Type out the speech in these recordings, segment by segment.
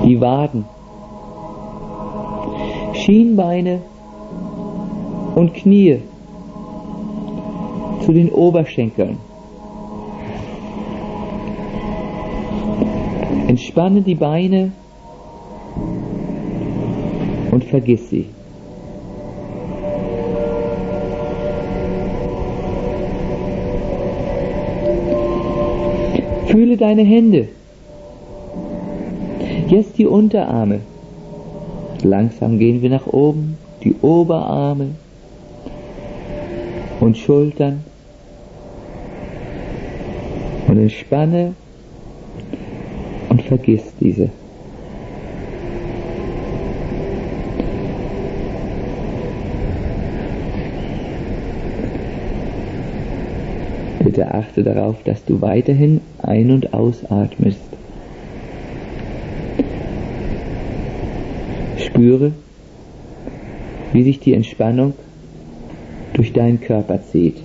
die Waden, Schienbeine und Knie zu den Oberschenkeln. Entspanne die Beine und vergiss sie. Fühle deine Hände. Jetzt die Unterarme. Langsam gehen wir nach oben, die Oberarme und Schultern. Und entspanne und vergiss diese. Bitte achte darauf, dass du weiterhin ein- und ausatmest. Spüre, wie sich die Entspannung durch deinen Körper zieht.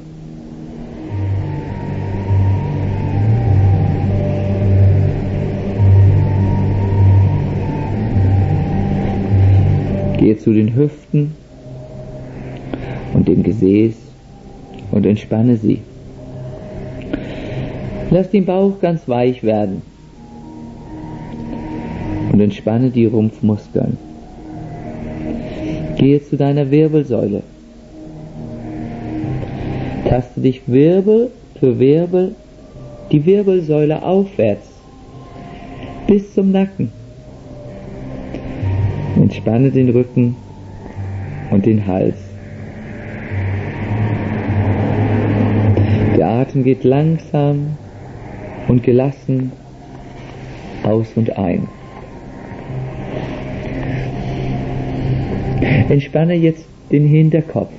Gehe zu den Hüften und dem Gesäß und entspanne sie. Lass den Bauch ganz weich werden und entspanne die Rumpfmuskeln. Gehe zu deiner Wirbelsäule. Taste dich Wirbel für Wirbel die Wirbelsäule aufwärts bis zum Nacken. Entspanne den Rücken und den Hals. Der Atem geht langsam und gelassen aus und ein. Entspanne jetzt den Hinterkopf,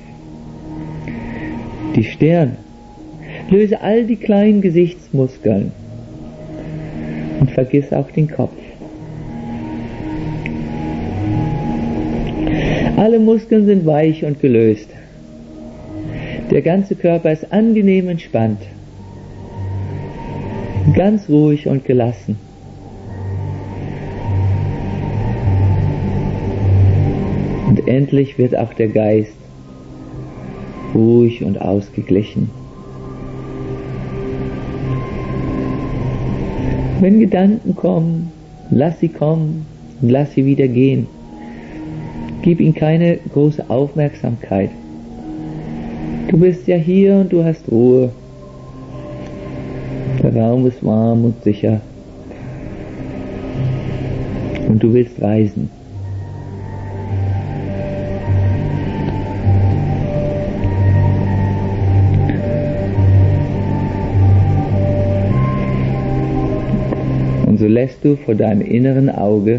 die Stirn, löse all die kleinen Gesichtsmuskeln und vergiss auch den Kopf. Alle Muskeln sind weich und gelöst. Der ganze Körper ist angenehm entspannt, ganz ruhig und gelassen. Und endlich wird auch der Geist ruhig und ausgeglichen. Wenn Gedanken kommen, lass sie kommen und lass sie wieder gehen. Gib ihnen keine große Aufmerksamkeit. Du bist ja hier und du hast Ruhe. Der Raum ist warm und sicher. Und du willst reisen. Und so lässt du vor deinem inneren Auge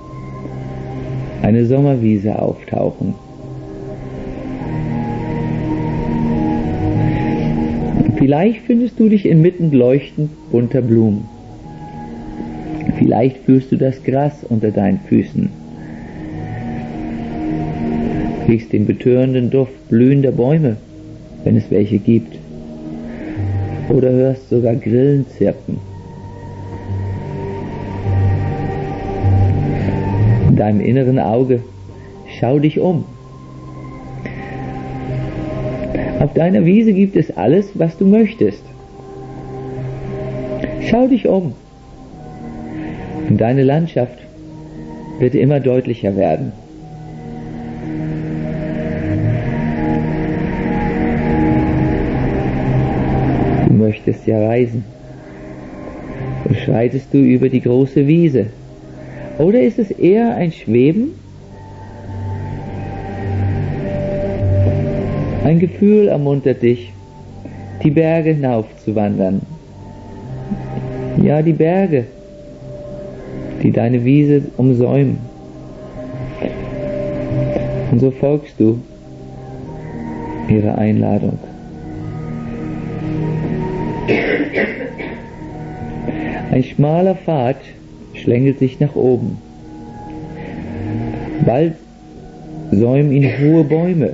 eine Sommerwiese auftauchen. Vielleicht findest du dich inmitten leuchtend bunter Blumen. Vielleicht fühlst du das Gras unter deinen Füßen. Riechst den betörenden Duft blühender Bäume, wenn es welche gibt. Oder hörst sogar Grillen zirpen. In deinem inneren Auge schau dich um. Auf deiner Wiese gibt es alles, was du möchtest. Schau dich um. Und deine Landschaft wird immer deutlicher werden. Du möchtest ja reisen. So schreitest du über die große Wiese. Oder ist es eher ein Schweben? Ein Gefühl ermuntert dich, die Berge hinaufzuwandern. Ja, die Berge, die deine Wiese umsäumen. Und so folgst du ihrer Einladung. Ein schmaler Pfad schlängelt sich nach oben. Bald säumen ihn hohe Bäume.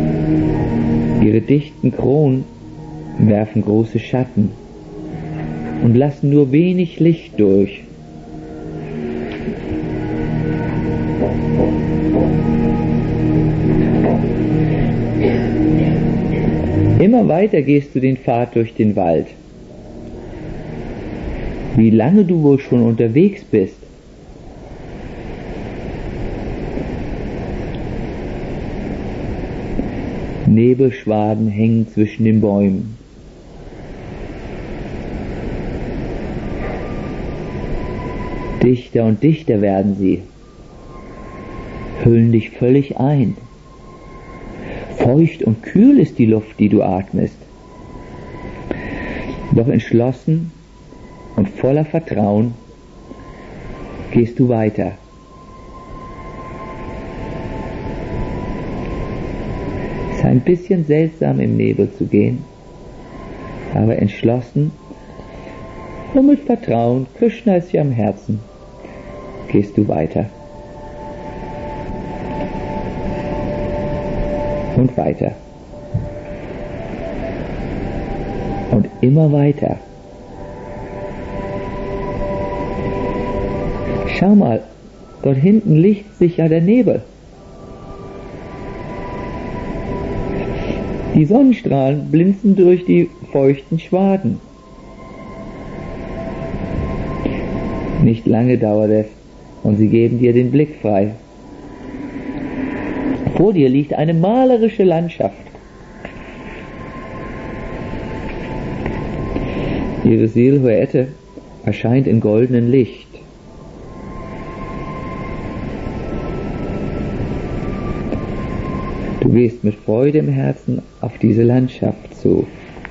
Ihre dichten Kronen werfen große Schatten. und lassen nur wenig Licht durch. Immer weiter gehst du den Pfad durch den Wald. Wie lange du wohl schon unterwegs bist? Nebelschwaden hängen zwischen den Bäumen. Dichter und dichter werden sie, hüllen dich völlig ein. Feucht und kühl ist die Luft, die du atmest. Doch entschlossen und voller Vertrauen gehst du weiter. Es ist ein bisschen seltsam, im Nebel zu gehen, aber entschlossen und mit Vertrauen, Krishna ist dir am Herzen, gehst du weiter. Und weiter. Und immer weiter. Schau mal, dort hinten lichtet sich ja der Nebel. Die Sonnenstrahlen blinzen durch die feuchten Schwaden. Nicht lange dauert es und sie geben dir den Blick frei. Vor dir liegt eine malerische Landschaft. Ihre Silhouette erscheint in goldenem Licht. Du gehst mit Freude im Herzen auf diese Landschaft zu.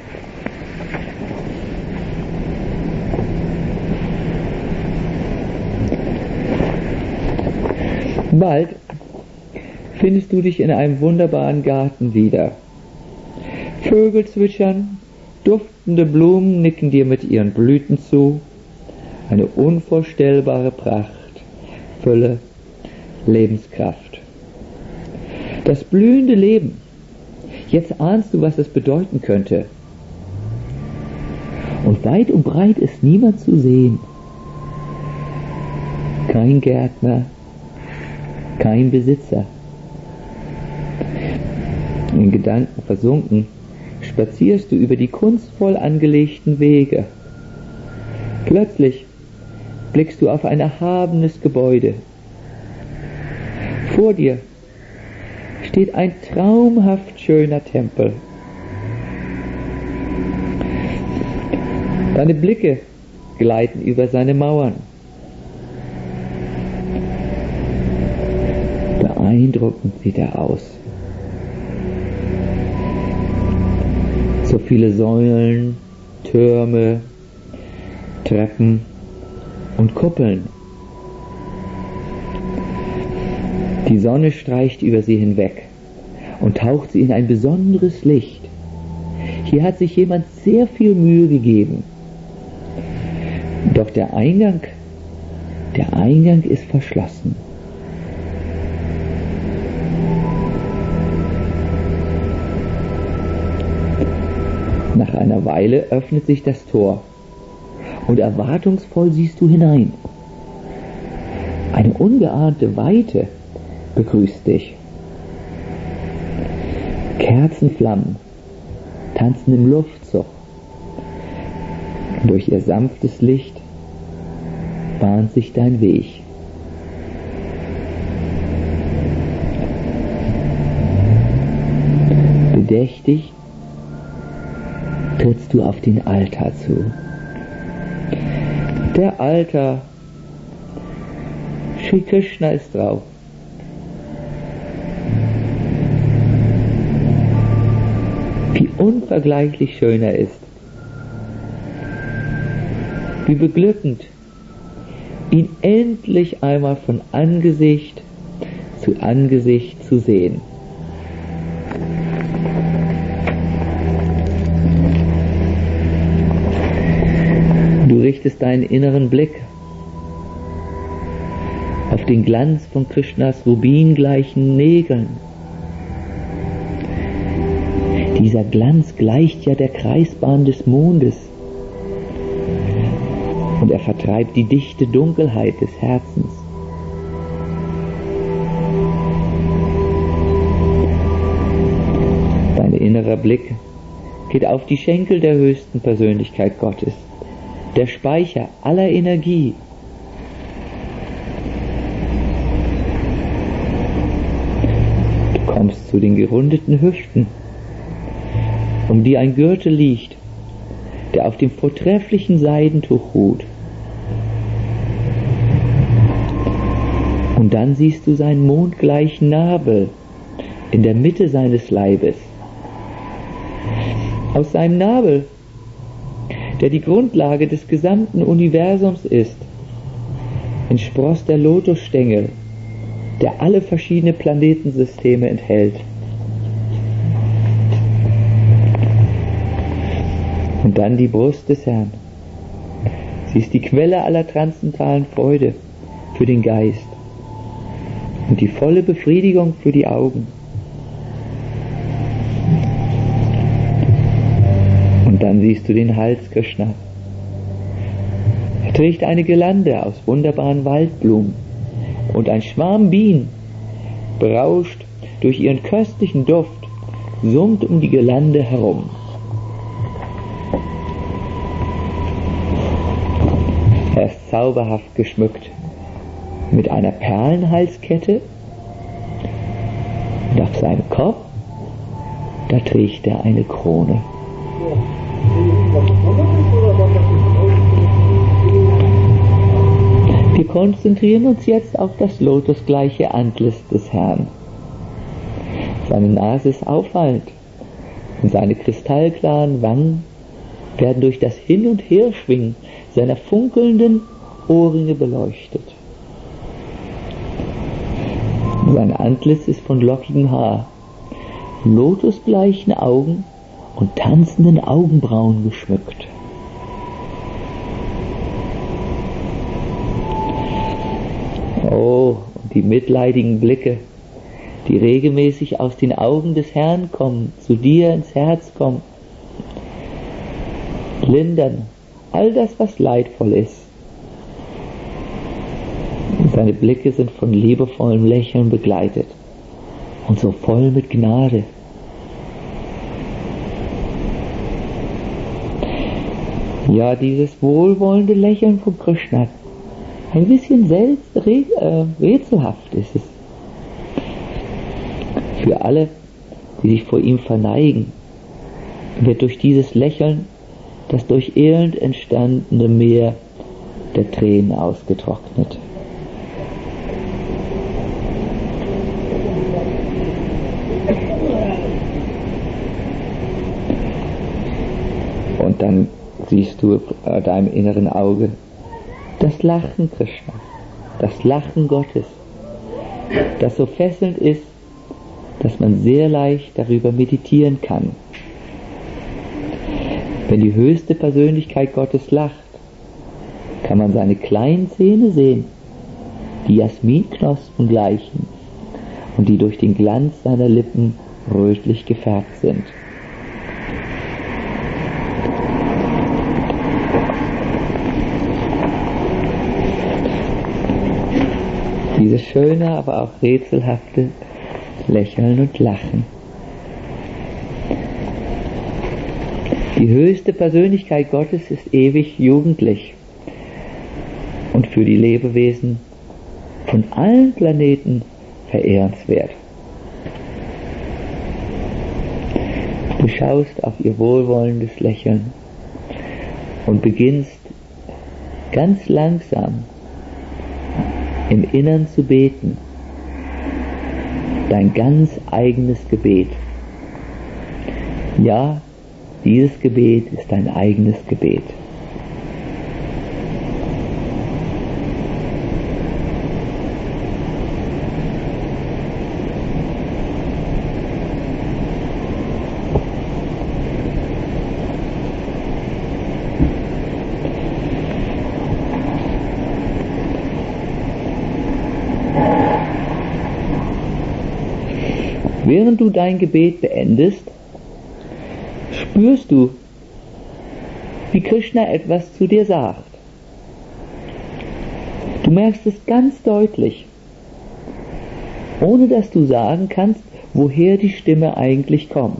Bald findest du dich in einem wunderbaren Garten wieder. Vögel zwitschern, duftende Blumen nicken dir mit ihren Blüten zu. Eine unvorstellbare Pracht, Fülle, Lebenskraft. Das blühende Leben. Jetzt ahnst du, was es bedeuten könnte. Und weit und breit ist niemand zu sehen. Kein Gärtner, kein Besitzer. In Gedanken versunken, spazierst du über die kunstvoll angelegten Wege. Plötzlich blickst du auf ein erhabenes Gebäude. Vor dir steht ein traumhaft schöner Tempel. Deine Blicke gleiten über seine Mauern. Beeindruckend sieht er aus. So viele Säulen, Türme, Treppen und Kuppeln. Die Sonne streicht über sie hinweg und taucht sie in ein besonderes Licht. Hier hat sich jemand sehr viel Mühe gegeben. Doch der Eingang ist verschlossen. Nach einer Weile öffnet sich das Tor und erwartungsvoll siehst du hinein. Eine ungeahnte Weite begrüßt dich. Kerzenflammen tanzen im Luftzug. Durch ihr sanftes Licht bahnt sich dein Weg. Bedächtig trittst du auf den Altar zu. Der Altar, Sri Krishna ist drauf. Wie unvergleichlich schön er ist. Wie beglückend, ihn endlich einmal von Angesicht zu Angesicht zu sehen. Du richtest deinen inneren Blick auf den Glanz von Krishnas rubingleichen Nägeln. Dieser Glanz gleicht ja der Kreisbahn des Mondes. Und er vertreibt die dichte Dunkelheit des Herzens. Dein innerer Blick geht auf die Schenkel der höchsten Persönlichkeit Gottes, der Speicher aller Energie. Du kommst zu den gerundeten Hüften, um die ein Gürtel liegt, der auf dem vortrefflichen Seidentuch ruht. Und dann siehst du seinen mondgleichen Nabel in der Mitte seines Leibes. Aus seinem Nabel, der die Grundlage des gesamten Universums ist, entspross der Lotusstängel, der alle verschiedenen Planetensysteme enthält. Und dann die Brust des Herrn. Sie ist die Quelle aller transzendentalen Freude für den Geist und die volle Befriedigung für die Augen. Und dann siehst du den Hals Krishna. Er trägt eine Girlande aus wunderbaren Waldblumen und ein Schwarm Bienen berauscht durch ihren köstlichen Duft, summt um die Girlande herum. Er ist zauberhaft geschmückt mit einer Perlenhalskette und auf seinem Kopf, da trägt er eine Krone. Wir konzentrieren uns jetzt auf das lotusgleiche Antlitz des Herrn. Seine Nase ist auffallend und seine kristallklaren Wangen werden durch das Hin- und Herschwingen seiner funkelnden Ohrringe beleuchtet. Sein Antlitz ist von lockigem Haar, lotusgleichen Augen und tanzenden Augenbrauen geschmückt. Oh, und die mitleidigen Blicke, die regelmäßig aus den Augen des Herrn kommen, zu dir ins Herz kommen, lindern all das, was leidvoll ist. Seine Blicke sind von liebevollem Lächeln begleitet und so voll mit Gnade. Ja, dieses wohlwollende Lächeln von Krishna, ein bisschen rätselhaft ist es. Für alle, die sich vor ihm verneigen, wird durch dieses Lächeln das durch Elend entstandene Meer der Tränen ausgetrocknet. Und dann siehst du an deinem inneren Auge das Lachen Krishnas, das Lachen Gottes, das so fesselnd ist, dass man sehr leicht darüber meditieren kann. Wenn die höchste Persönlichkeit Gottes lacht, kann man seine kleinen Zähne sehen, die Jasminknospen gleichen und die durch den Glanz seiner Lippen rötlich gefärbt sind. Dieses schöne, aber auch rätselhafte Lächeln und Lachen. Die höchste Persönlichkeit Gottes ist ewig jugendlich und für die Lebewesen von allen Planeten verehrenswert. Du schaust auf ihr wohlwollendes Lächeln und beginnst ganz langsam im Innern zu beten, dein ganz eigenes Gebet. Ja, dieses Gebet ist dein eigenes Gebet. Während du dein Gebet beendest, spürst du, wie Krishna etwas zu dir sagt. Du merkst es ganz deutlich, ohne dass du sagen kannst, woher die Stimme eigentlich kommt.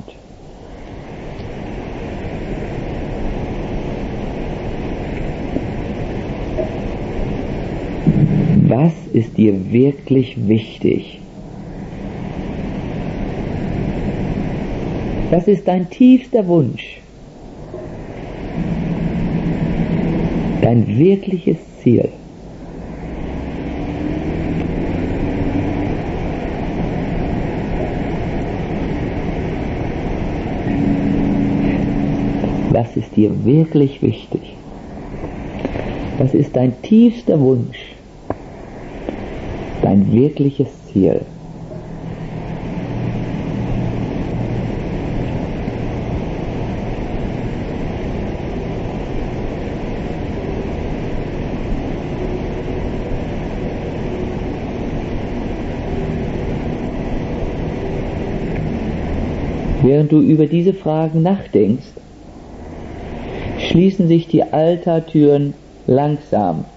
Was ist dir wirklich wichtig? Was ist dein tiefster Wunsch? Dein wirkliches Ziel? Was ist dir wirklich wichtig? Was ist dein tiefster Wunsch? Dein wirkliches Ziel? Während du über diese Fragen nachdenkst, schließen sich die Altartüren langsam.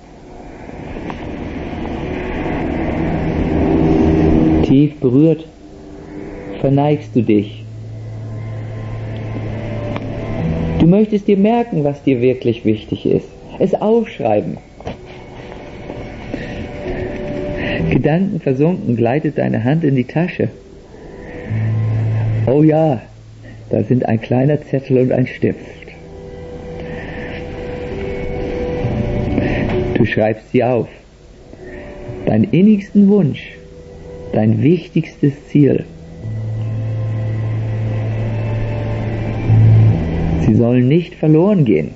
Tief berührt verneigst du dich. Du möchtest dir merken, was dir wirklich wichtig ist. Es aufschreiben. Gedankenversunken gleitet deine Hand in die Tasche. Oh ja, da sind ein kleiner Zettel und ein Stift. Du schreibst sie auf. Deinen innigsten Wunsch, dein wichtigstes Ziel. Sie sollen nicht verloren gehen.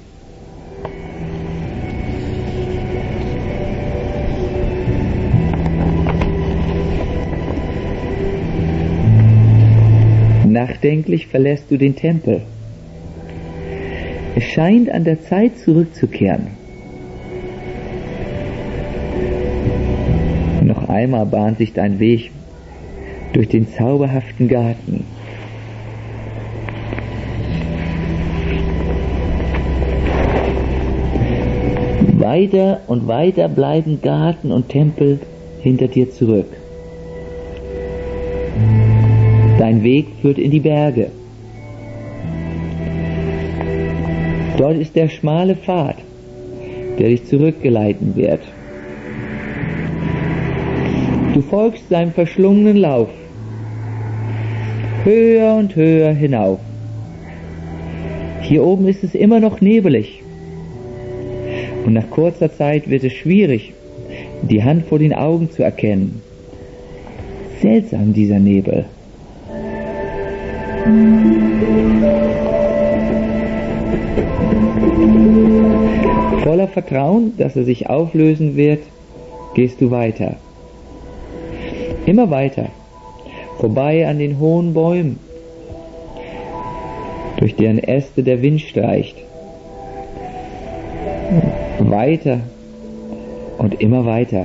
Nachdenklich verlässt du den Tempel. Es scheint an der Zeit zurückzukehren. Noch einmal bahnt sich dein Weg durch den zauberhaften Garten. Weiter und weiter bleiben Garten und Tempel hinter dir zurück. Dein Weg führt in die Berge. Dort ist der schmale Pfad, der dich zurückgeleiten wird. Du folgst seinem verschlungenen Lauf, höher und höher hinauf. Hier oben ist es immer noch nebelig. Und nach kurzer Zeit wird es schwierig, die Hand vor den Augen zu erkennen. Seltsam, dieser Nebel. Voller Vertrauen, dass er sich auflösen wird, gehst du weiter. Immer weiter, vorbei an den hohen Bäumen, durch deren Äste der Wind streicht. Weiter und immer weiter.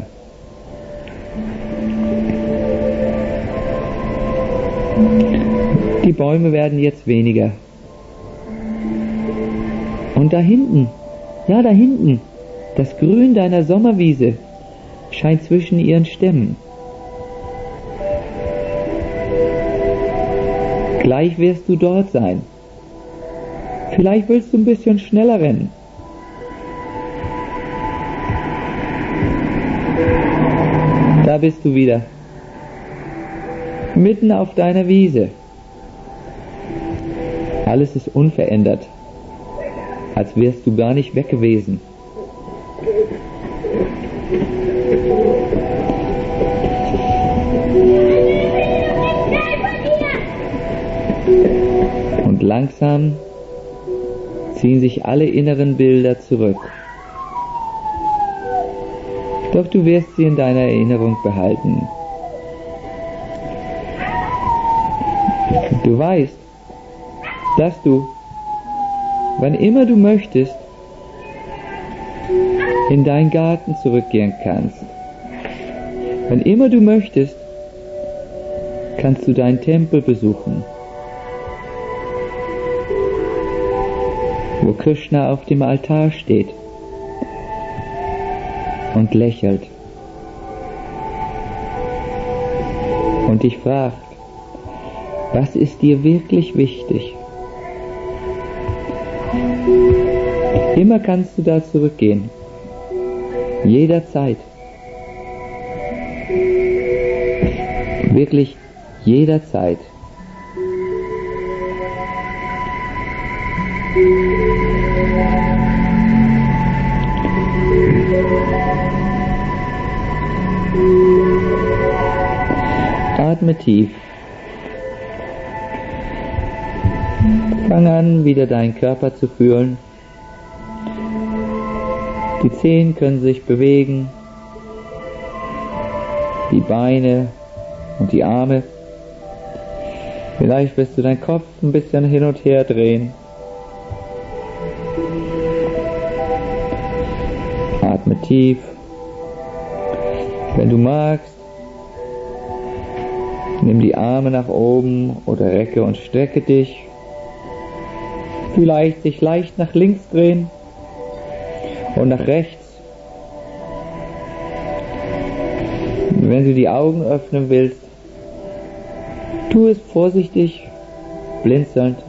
Die Bäume werden jetzt weniger. Und da hinten, ja da hinten, das Grün deiner Sommerwiese scheint zwischen ihren Stämmen. Gleich wirst du dort sein. Vielleicht willst du ein bisschen schneller rennen. Da bist du wieder. Mitten auf deiner Wiese. Alles ist unverändert, als wärst du gar nicht weg gewesen. Und langsam ziehen sich alle inneren Bilder zurück. Doch du wirst sie in deiner Erinnerung behalten. Du weißt, dass du, wann immer du möchtest, in deinen Garten zurückgehen kannst. Wann immer du möchtest, kannst du deinen Tempel besuchen, wo Krishna auf dem Altar steht und lächelt. und dich fragt, was ist dir wirklich wichtig? Immer kannst du da zurückgehen. Jederzeit. Wirklich jederzeit. Atme tief. Fang an, wieder deinen Körper zu fühlen. Die Zehen können sich bewegen, die Beine und die Arme. Vielleicht wirst du deinen Kopf ein bisschen hin und her drehen. Atme tief. Wenn du magst, nimm die Arme nach oben oder recke und strecke dich. Vielleicht sich leicht nach links drehen und nach rechts. Wenn du die Augen öffnen willst, tu es vorsichtig, blinzelnd.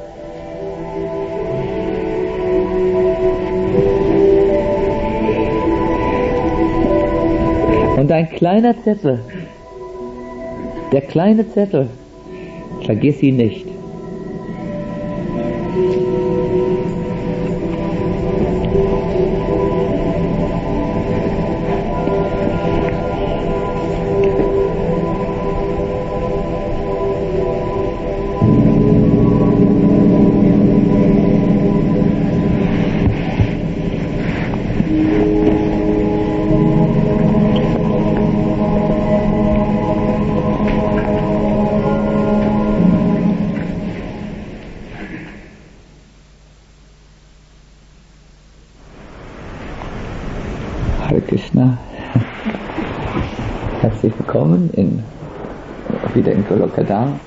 Und ein kleiner Zettel, der kleine Zettel, vergiss ihn nicht. Hare Krishna. Herzlich willkommen wieder in Golokadam.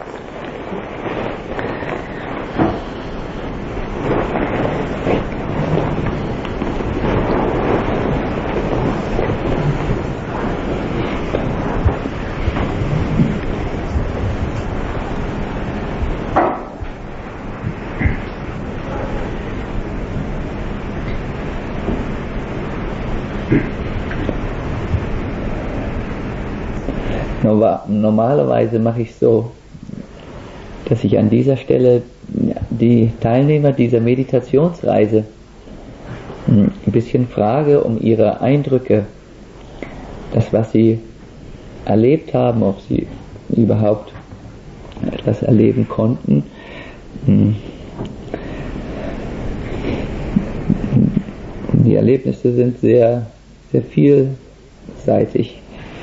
Normalerweise mache ich so, dass ich an dieser Stelle die Teilnehmer dieser Meditationsreise ein bisschen frage um ihre Eindrücke, das was sie erlebt haben, ob sie überhaupt etwas erleben konnten. Die Erlebnisse sind sehr, sehr vielseitig,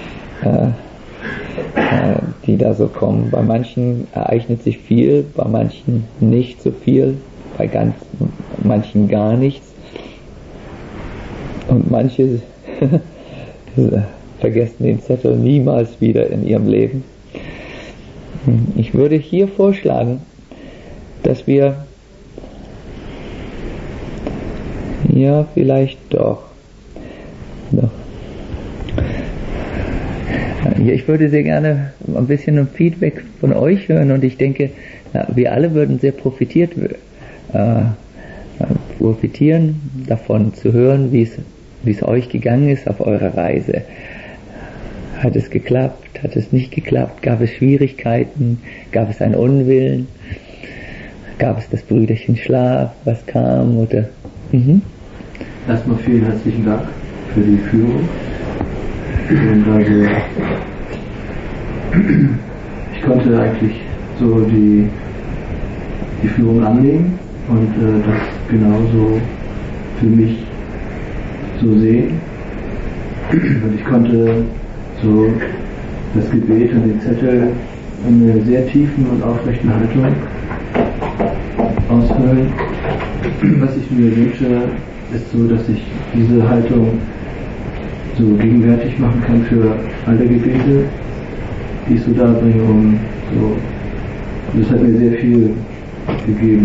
die da so kommen. Bei manchen ereignet sich viel, bei manchen nicht so viel, bei manchen gar nichts. Und manche vergessen den Zettel niemals wieder in ihrem Leben. Ich würde hier vorschlagen, dass wir vielleicht doch. Ich würde sehr gerne ein bisschen ein Feedback von euch hören und ich denke, wir alle würden sehr profitieren davon zu hören, wie es euch gegangen ist auf eurer Reise. Hat es geklappt? Hat es nicht geklappt? Gab es Schwierigkeiten? Gab es einen Unwillen? Gab es das Brüderchen Schlaf? Was kam? Oder? Erstmal vielen herzlichen Dank für die Führung. Und also, ich konnte eigentlich so die Führung annehmen und das genauso für mich so sehen. Und ich konnte so das Gebet und den Zettel in einer sehr tiefen und aufrechten Haltung ausfüllen. Was ich mir wünsche, ist so, dass ich diese Haltung so gegenwärtig machen kann für alle Gebete, die ich so darbringe, das hat mir sehr viel gegeben.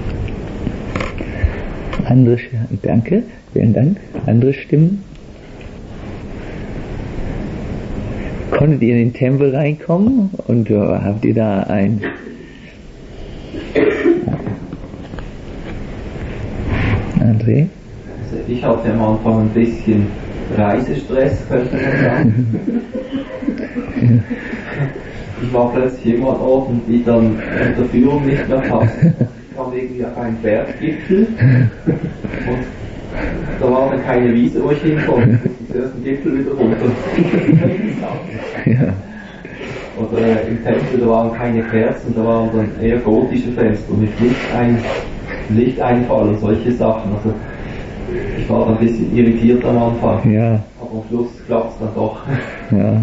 Danke, vielen Dank. Andere Stimmen? Konntet ihr in den Tempel reinkommen und habt ihr da ein André? Also ich hatte am Anfang ein bisschen Reisestress, könnte man sagen. Ich war plötzlich immer an Orten, die dann mit der Führung nicht mehr passten. Ich kam irgendwie auf einen Berggipfel und da war dann keine Wiese, wo ich hinkomme. Ich musste zuerst den Gipfel wieder runter. Ja. Und im Tempel, da waren keine Kerzen, da waren dann eher gotische Fenster mit Lichteinfall und solche Sachen. Also ich war dann ein bisschen irritiert am Anfang. Ja. Aber am Schluss klappt es dann doch. Ja.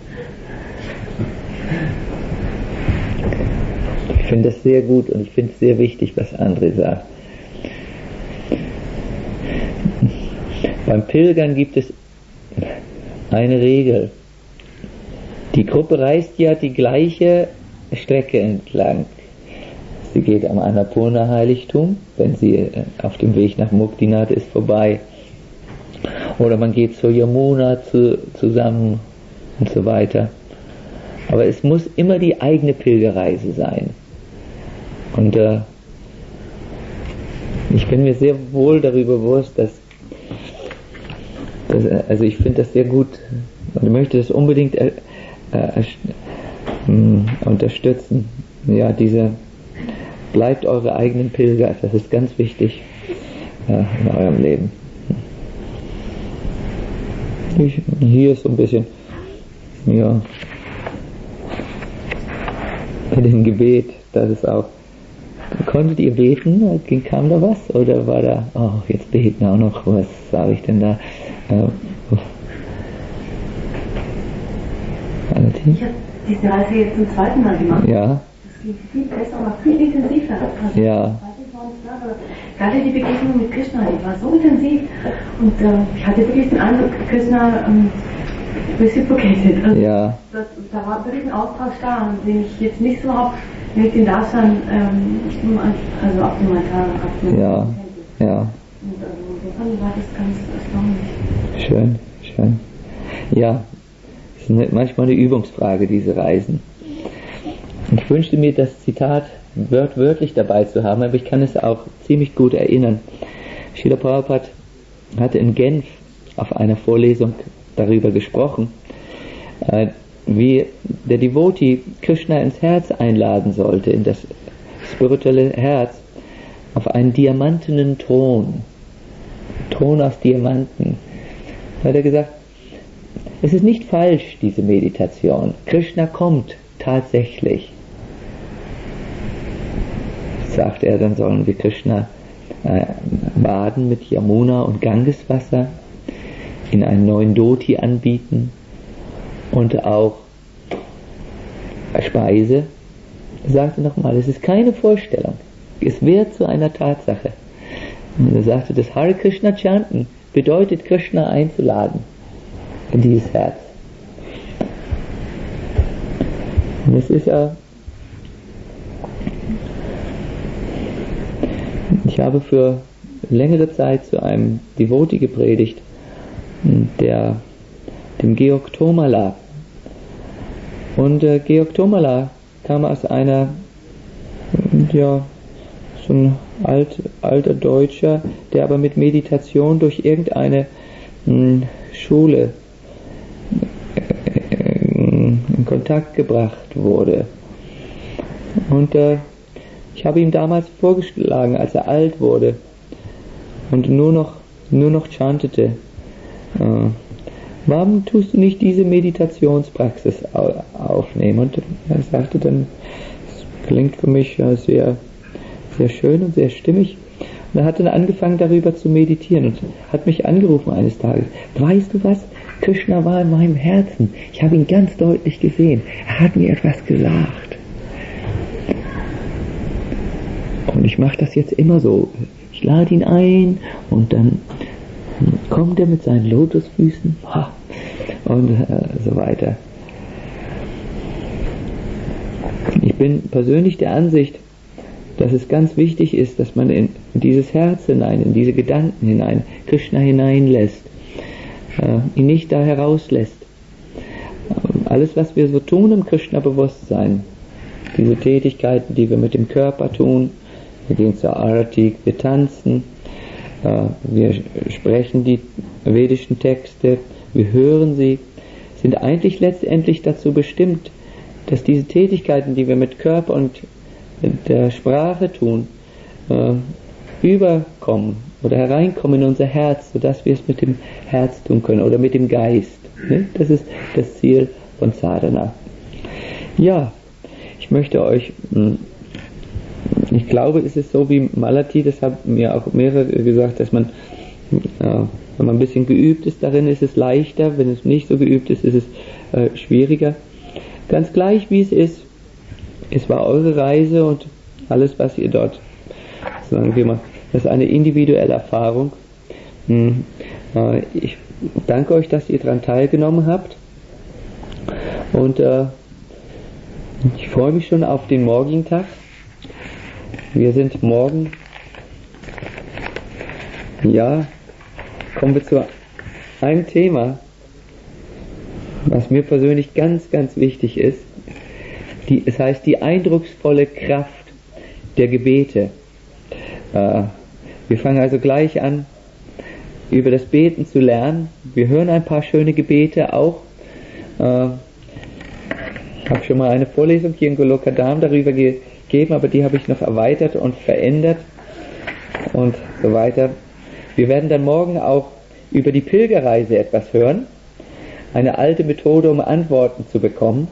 Ich finde das sehr gut und ich finde es sehr wichtig, was André sagt. Beim Pilgern gibt es eine Regel. Die Gruppe reist ja die gleiche Strecke entlang. Sie geht am Annapurna-Heiligtum, wenn sie auf dem Weg nach Muktinath ist, vorbei. Oder man geht zur Yamuna zusammen und so weiter. Aber es muss immer die eigene Pilgerreise sein. Und ich bin mir sehr wohl darüber bewusst, also ich finde das sehr gut und möchte das unbedingt unterstützen. Ja, bleibt eure eigenen Pilger, das ist ganz wichtig in eurem Leben. Hier ist so ein bisschen, ja, mit dem Gebet, das ist auch. Konntet ihr beten? Kam da was? Oder war da, oh, jetzt beten auch noch, was sage ich denn da? Ich habe diese Reise jetzt zum zweiten Mal gemacht. Ja. Das ging viel besser, aber viel intensiver. Also, ja. Gerade die Begegnung mit Krishna, die war so intensiv. Und ich hatte wirklich den Eindruck, Krishna reciprocated. Also, ja. Da war wirklich ein Austausch da, den ich jetzt nicht so habe, wenn ich den Darshan also auf dem Altar habe. Ja. Ja. Und insofern war das ganz erstaunlich. Schön, schön. Ja, es ist manchmal eine Übungsfrage, diese Reisen. Ich wünschte mir, das Zitat wörtlich dabei zu haben, aber ich kann es auch ziemlich gut erinnern. Srila Prabhupada hatte in Genf auf einer Vorlesung darüber gesprochen, wie der Devotee Krishna ins Herz einladen sollte, in das spirituelle Herz, auf einen diamantenen Thron aus Diamanten. Da hat er gesagt, es ist nicht falsch, diese Meditation. Krishna kommt tatsächlich. Sagt er, dann sollen wir Krishna baden mit Yamuna und Gangeswasser, in einen neuen Dhoti anbieten und auch Speise. Er sagte nochmal, es ist keine Vorstellung, es wird zu einer Tatsache. Und er sagte, das Hare Krishna chanten bedeutet, Krishna einzuladen in dieses Herz. Und es ist ja, ich habe für längere Zeit zu einem Devotee gepredigt, dem Georg Tomala. Und Georg Tomala kam aus einer, ja, so ein alter Deutscher, der aber mit Meditation durch irgendeine Schule in Kontakt gebracht wurde. Und ich habe ihm damals vorgeschlagen, als er alt wurde und nur noch chantete, warum tust du nicht diese Meditationspraxis aufnehmen? Und er sagte dann, es klingt für mich sehr, sehr schön und sehr stimmig. Und er hat dann angefangen, darüber zu meditieren und hat mich angerufen eines Tages. Weißt du was? Krishna war in meinem Herzen. Ich habe ihn ganz deutlich gesehen. Er hat mir etwas gesagt. Und ich mache das jetzt immer so. Ich lade ihn ein und dann kommt er mit seinen Lotusfüßen und so weiter. Ich bin persönlich der Ansicht, dass es ganz wichtig ist, dass man in dieses Herz hinein, in diese Gedanken hinein, Krishna hineinlässt, ihn nicht da herauslässt. Alles, was wir so tun im Krishna-Bewusstsein, diese Tätigkeiten, die wir mit dem Körper tun, wir gehen zur Arati, wir tanzen, wir sprechen die vedischen Texte, wir hören sie, sind eigentlich letztendlich dazu bestimmt, dass diese Tätigkeiten, die wir mit Körper und der Sprache tun, überkommen oder hereinkommen in unser Herz, sodass wir es mit dem Herz tun können oder mit dem Geist. Ne? Das ist das Ziel von Sadhana. Ja, ich möchte euch, ich glaube, es ist so wie Malati, das haben mir auch mehrere gesagt, dass man, wenn man ein bisschen geübt ist darin, ist es leichter, wenn es nicht so geübt ist, ist es schwieriger. Ganz gleich wie es ist, es war eure Reise und alles, was ihr dort, sagen wir mal, das ist eine individuelle Erfahrung. Ich danke euch, dass ihr daran teilgenommen habt und ich freue mich schon auf den morgigen Tag. Wir sind morgen, ja, kommen wir zu einem Thema, was mir persönlich ganz, ganz wichtig ist. Es heißt die eindrucksvolle Kraft der Gebete. Wir fangen also gleich an, über das Beten zu lernen. Wir hören ein paar schöne Gebete auch. Ich habe schon mal eine Vorlesung hier in Golokadam darüber gegeben, aber die habe ich noch erweitert und verändert und so weiter. Wir werden dann morgen auch über die Pilgerreise etwas hören. Eine alte Methode, um Antworten zu bekommen.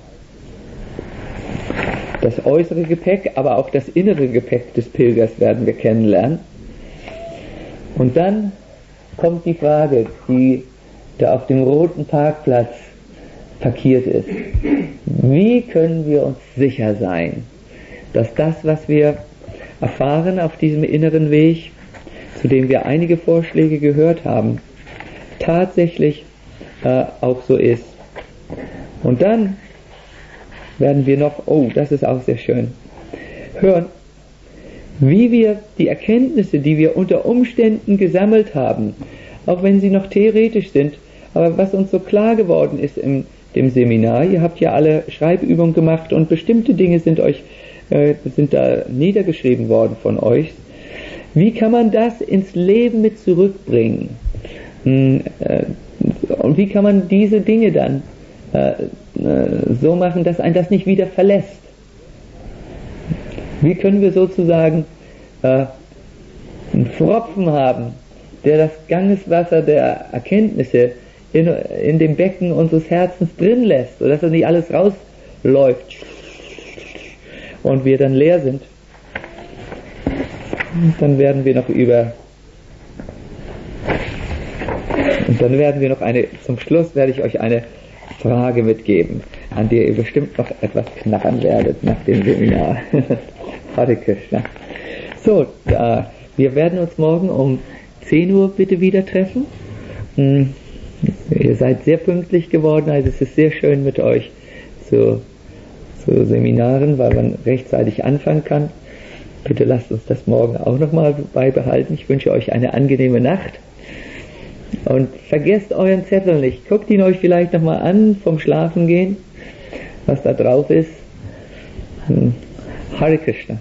Das äußere Gepäck, aber auch das innere Gepäck des Pilgers werden wir kennenlernen. Und dann kommt die Frage, die da auf dem roten Parkplatz parkiert ist. Wie können wir uns sicher sein, dass das, was wir erfahren auf diesem inneren Weg, zu dem wir einige Vorschläge gehört haben, tatsächlich auch so ist. Und dann werden wir noch, oh, das ist auch sehr schön, hören, wie wir die Erkenntnisse, die wir unter Umständen gesammelt haben, auch wenn sie noch theoretisch sind, aber was uns so klar geworden ist in dem Seminar, ihr habt ja alle Schreibübungen gemacht und bestimmte Dinge sind da niedergeschrieben worden von euch. Wie kann man das ins Leben mit zurückbringen? Und wie kann man diese Dinge dann so machen, dass ein das nicht wieder verlässt? Wie können wir sozusagen einen Pfropfen haben, der das Gangeswasser der Erkenntnisse in dem Becken unseres Herzens drin lässt, sodass er nicht alles rausläuft und wir dann leer sind? Und dann werden wir noch zum Schluss werde ich euch eine Frage mitgeben, an der ihr bestimmt noch etwas knabbern werdet nach dem Seminar. Hare Krishna. So, wir werden uns morgen um 10 Uhr bitte wieder treffen. Ihr seid sehr pünktlich geworden, also es ist sehr schön mit euch zu Seminaren, weil man rechtzeitig anfangen kann. Bitte lasst uns das morgen auch nochmal beibehalten. Ich wünsche euch eine angenehme Nacht. Und vergesst euren Zettel nicht. Guckt ihn euch vielleicht nochmal an vom Schlafengehen, was da drauf ist. Hare Krishna.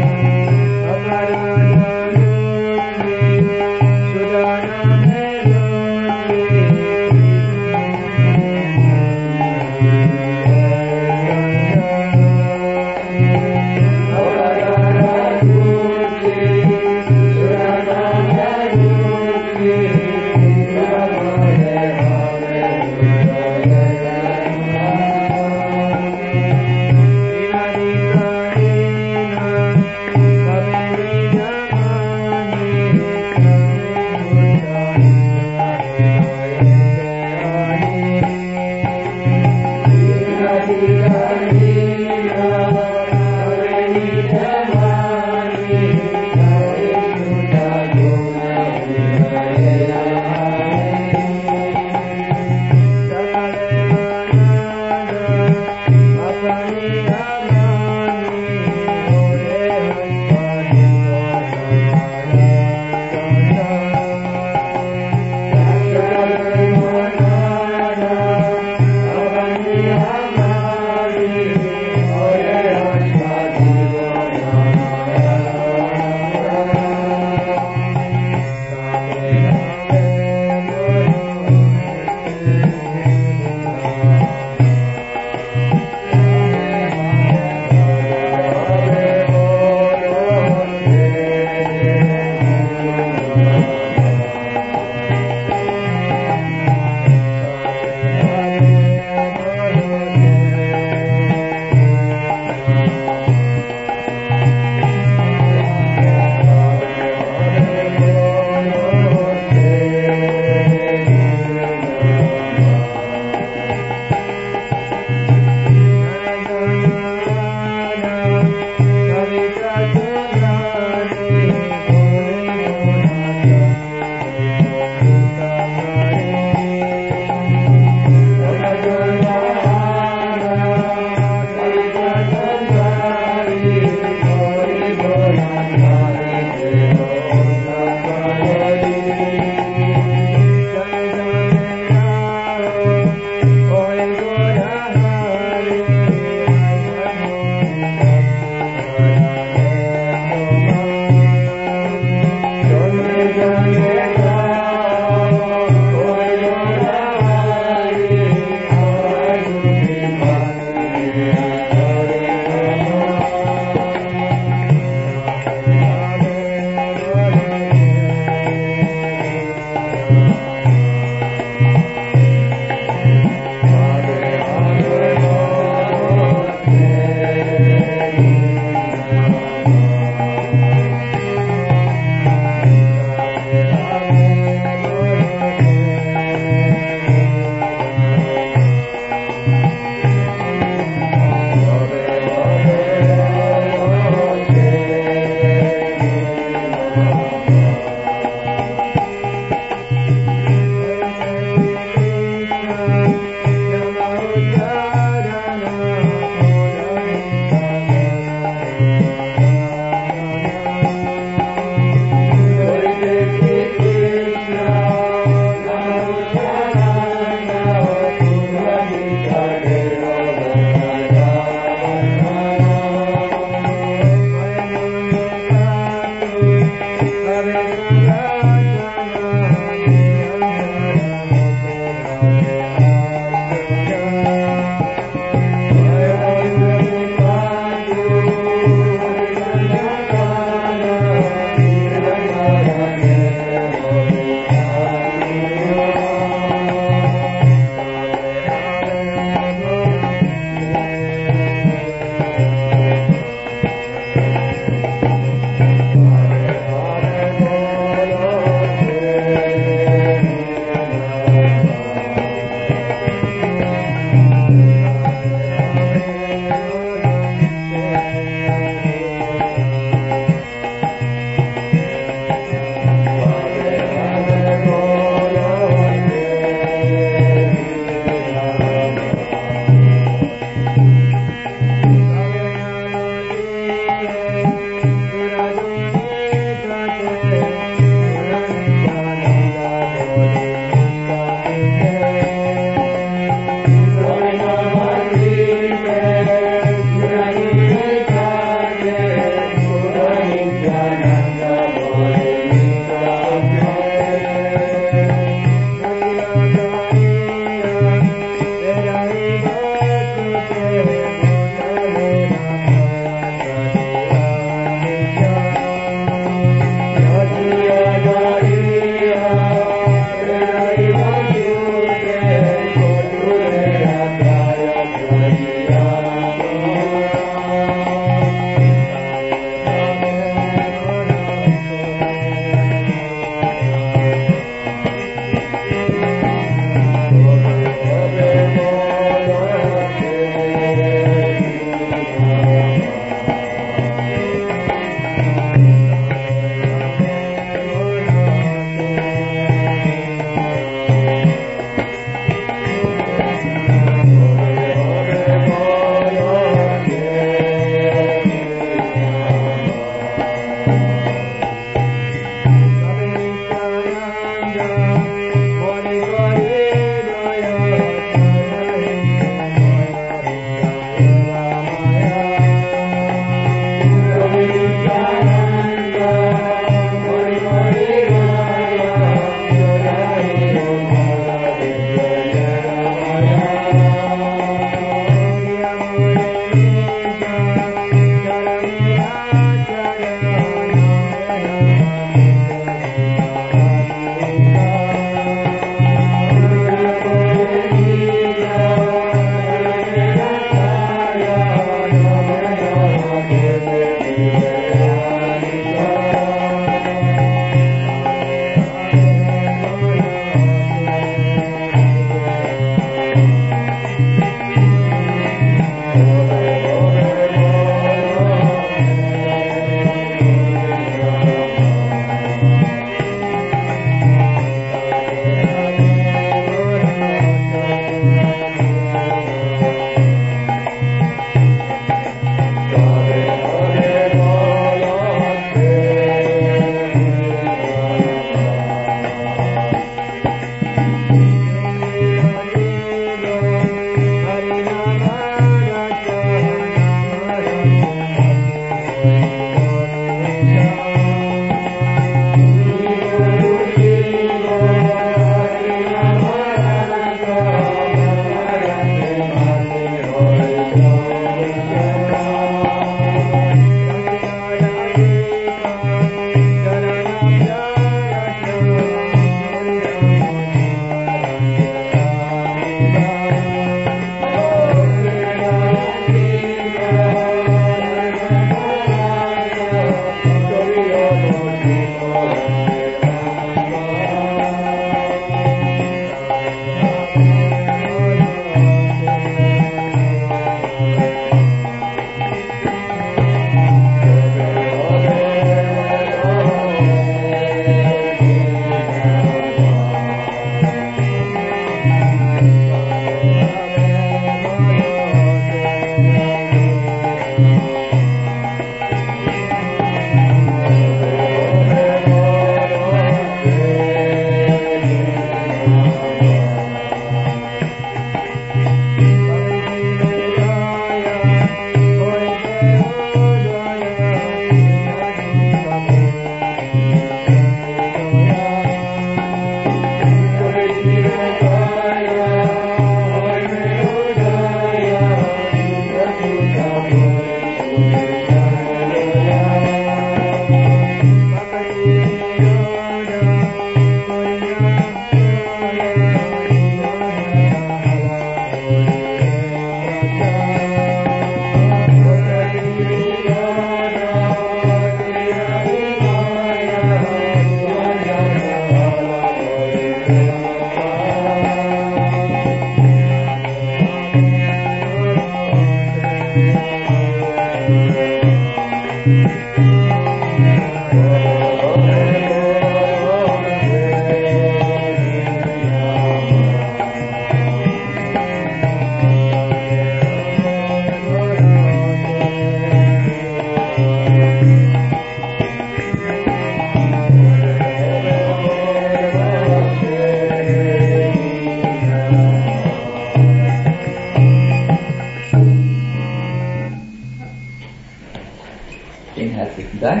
Dank.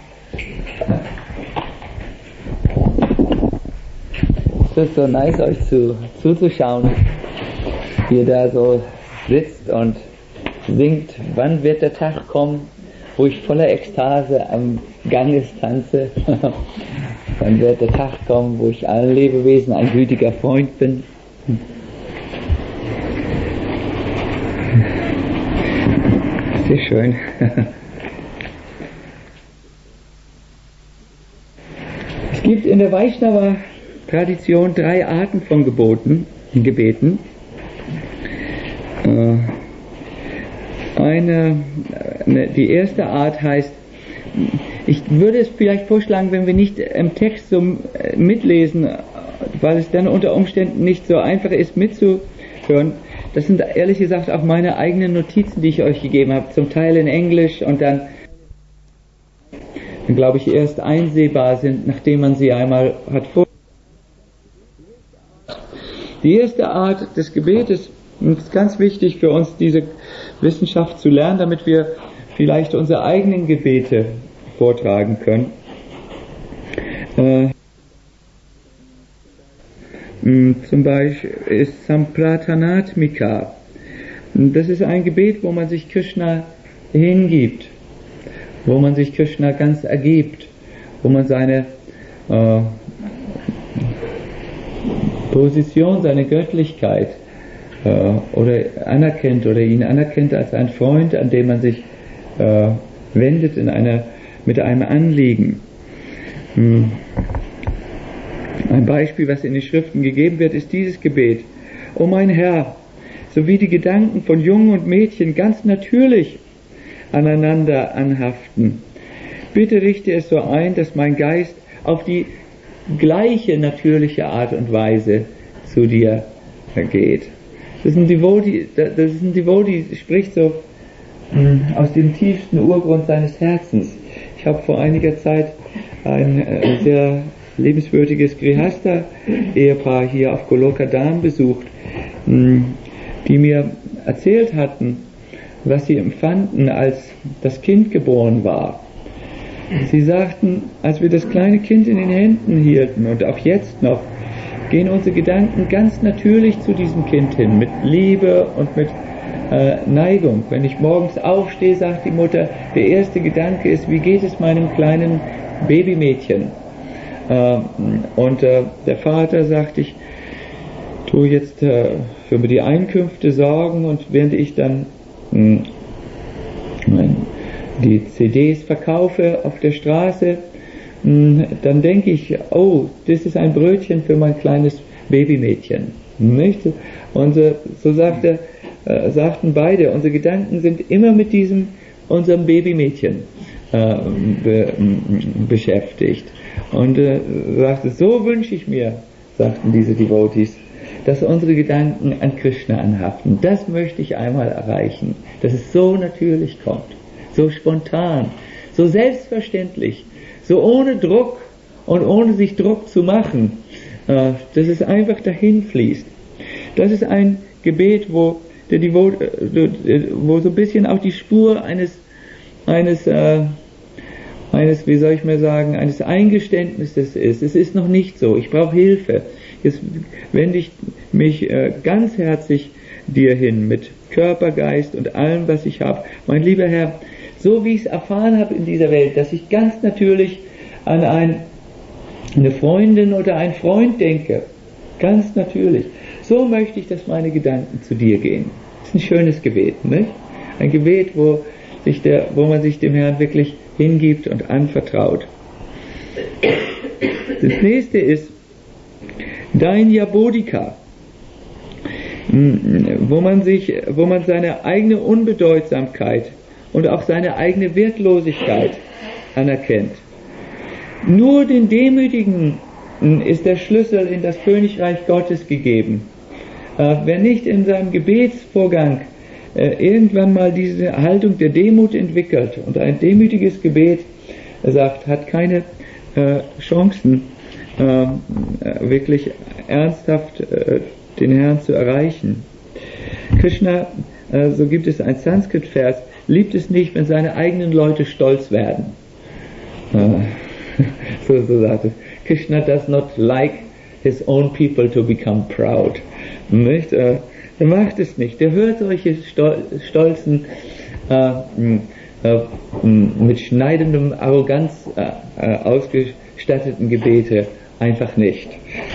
Es ist so nice, euch zuzuschauen, wie ihr da so sitzt und singt. Wann wird der Tag kommen, wo ich voller Ekstase am Ganges tanze? Wann wird der Tag kommen, wo ich allen Lebewesen ein gütiger Freund bin? Sehr schön. Es gibt in der Vaishnava-Tradition 3 Arten von Gebeten. Die erste Art heißt, ich würde es vielleicht vorschlagen, wenn wir nicht im Text so mitlesen, weil es dann unter Umständen nicht so einfach ist mitzuhören. Das sind ehrlich gesagt auch meine eigenen Notizen, die ich euch gegeben habe, zum Teil in Englisch und dann glaube ich erst einsehbar sind, nachdem man sie einmal hat vor. Die erste Art des Gebetes, und es ist ganz wichtig für uns, diese Wissenschaft zu lernen, damit wir vielleicht unsere eigenen Gebete vortragen können. Zum Beispiel ist Samprathanatmika. Das ist ein Gebet, wo man sich Krishna hingibt, wo man sich Krishna ganz ergibt, wo man seine Position, seine Göttlichkeit oder anerkennt oder ihn anerkennt als ein Freund, an den man sich wendet mit einem Anliegen. Ein Beispiel, was in den Schriften gegeben wird, ist dieses Gebet. O mein Herr, so wie die Gedanken von Jungen und Mädchen ganz natürlich aneinander anhaften, bitte richte es so ein, dass mein Geist auf die gleiche natürliche Art und Weise zu dir geht. Das ist ein Devotee, spricht so aus dem tiefsten Urgrund seines Herzens. Ich habe vor einiger Zeit ein sehr lebenswürdiges Grihastha-Ehepaar hier auf Golokadam besucht, die mir erzählt hatten, was sie empfanden, als das Kind geboren war. Sie sagten, als wir das kleine Kind in den Händen hielten und auch jetzt noch, gehen unsere Gedanken ganz natürlich zu diesem Kind hin, mit Liebe und mit Neigung. Wenn ich morgens aufstehe, sagt die Mutter, der erste Gedanke ist, wie geht es meinem kleinen Babymädchen? Und der Vater sagt, ich tue jetzt für die Einkünfte sorgen, und während ich dann die CDs verkaufe auf der Straße, dann denke ich, oh, das ist ein Brötchen für mein kleines Babymädchen. Nicht? Und so sagten beide, unsere Gedanken sind immer mit unserem Babymädchen beschäftigt. Und sagte, so wünsche ich mir, sagten diese Devotees, dass unsere Gedanken an Krishna anhaften. Das möchte ich einmal erreichen, dass es so natürlich kommt, so spontan, so selbstverständlich, so ohne Druck und ohne sich Druck zu machen, dass es einfach dahin fließt. Das ist ein Gebet, wo so ein bisschen auch die Spur eines, wie soll ich mal sagen, eines Eingeständnisses ist. Es ist noch nicht so, ich brauche Hilfe. Jetzt wende ich mich ganz herzlich dir hin, mit Körper, Geist und allem, was ich habe. Mein lieber Herr, so wie ich es erfahren habe in dieser Welt, dass ich ganz natürlich an eine Freundin oder einen Freund denke, ganz natürlich, so möchte ich, dass meine Gedanken zu dir gehen. Das ist ein schönes Gebet, nicht? Ein Gebet, wo man sich dem Herrn wirklich hingibt und anvertraut. Das nächste ist Dainya Bodhika, wo man seine eigene Unbedeutsamkeit und auch seine eigene Wertlosigkeit anerkennt. Nur den Demütigen ist der Schlüssel in das Königreich Gottes gegeben. Wer nicht in seinem Gebetsvorgang irgendwann mal diese Haltung der Demut entwickelt und ein demütiges Gebet sagt, hat keine Chancen, wirklich ernsthaft den Herrn zu erreichen. Krishna, so gibt es ein Sanskrit-Vers, liebt es nicht, wenn seine eigenen Leute stolz werden. So sagt es. Krishna does not like his own people to become proud. Nicht? Er macht es nicht. Er hört solche stolzen, mit schneidendem Arroganz ausgestatteten Gebete einfach nicht.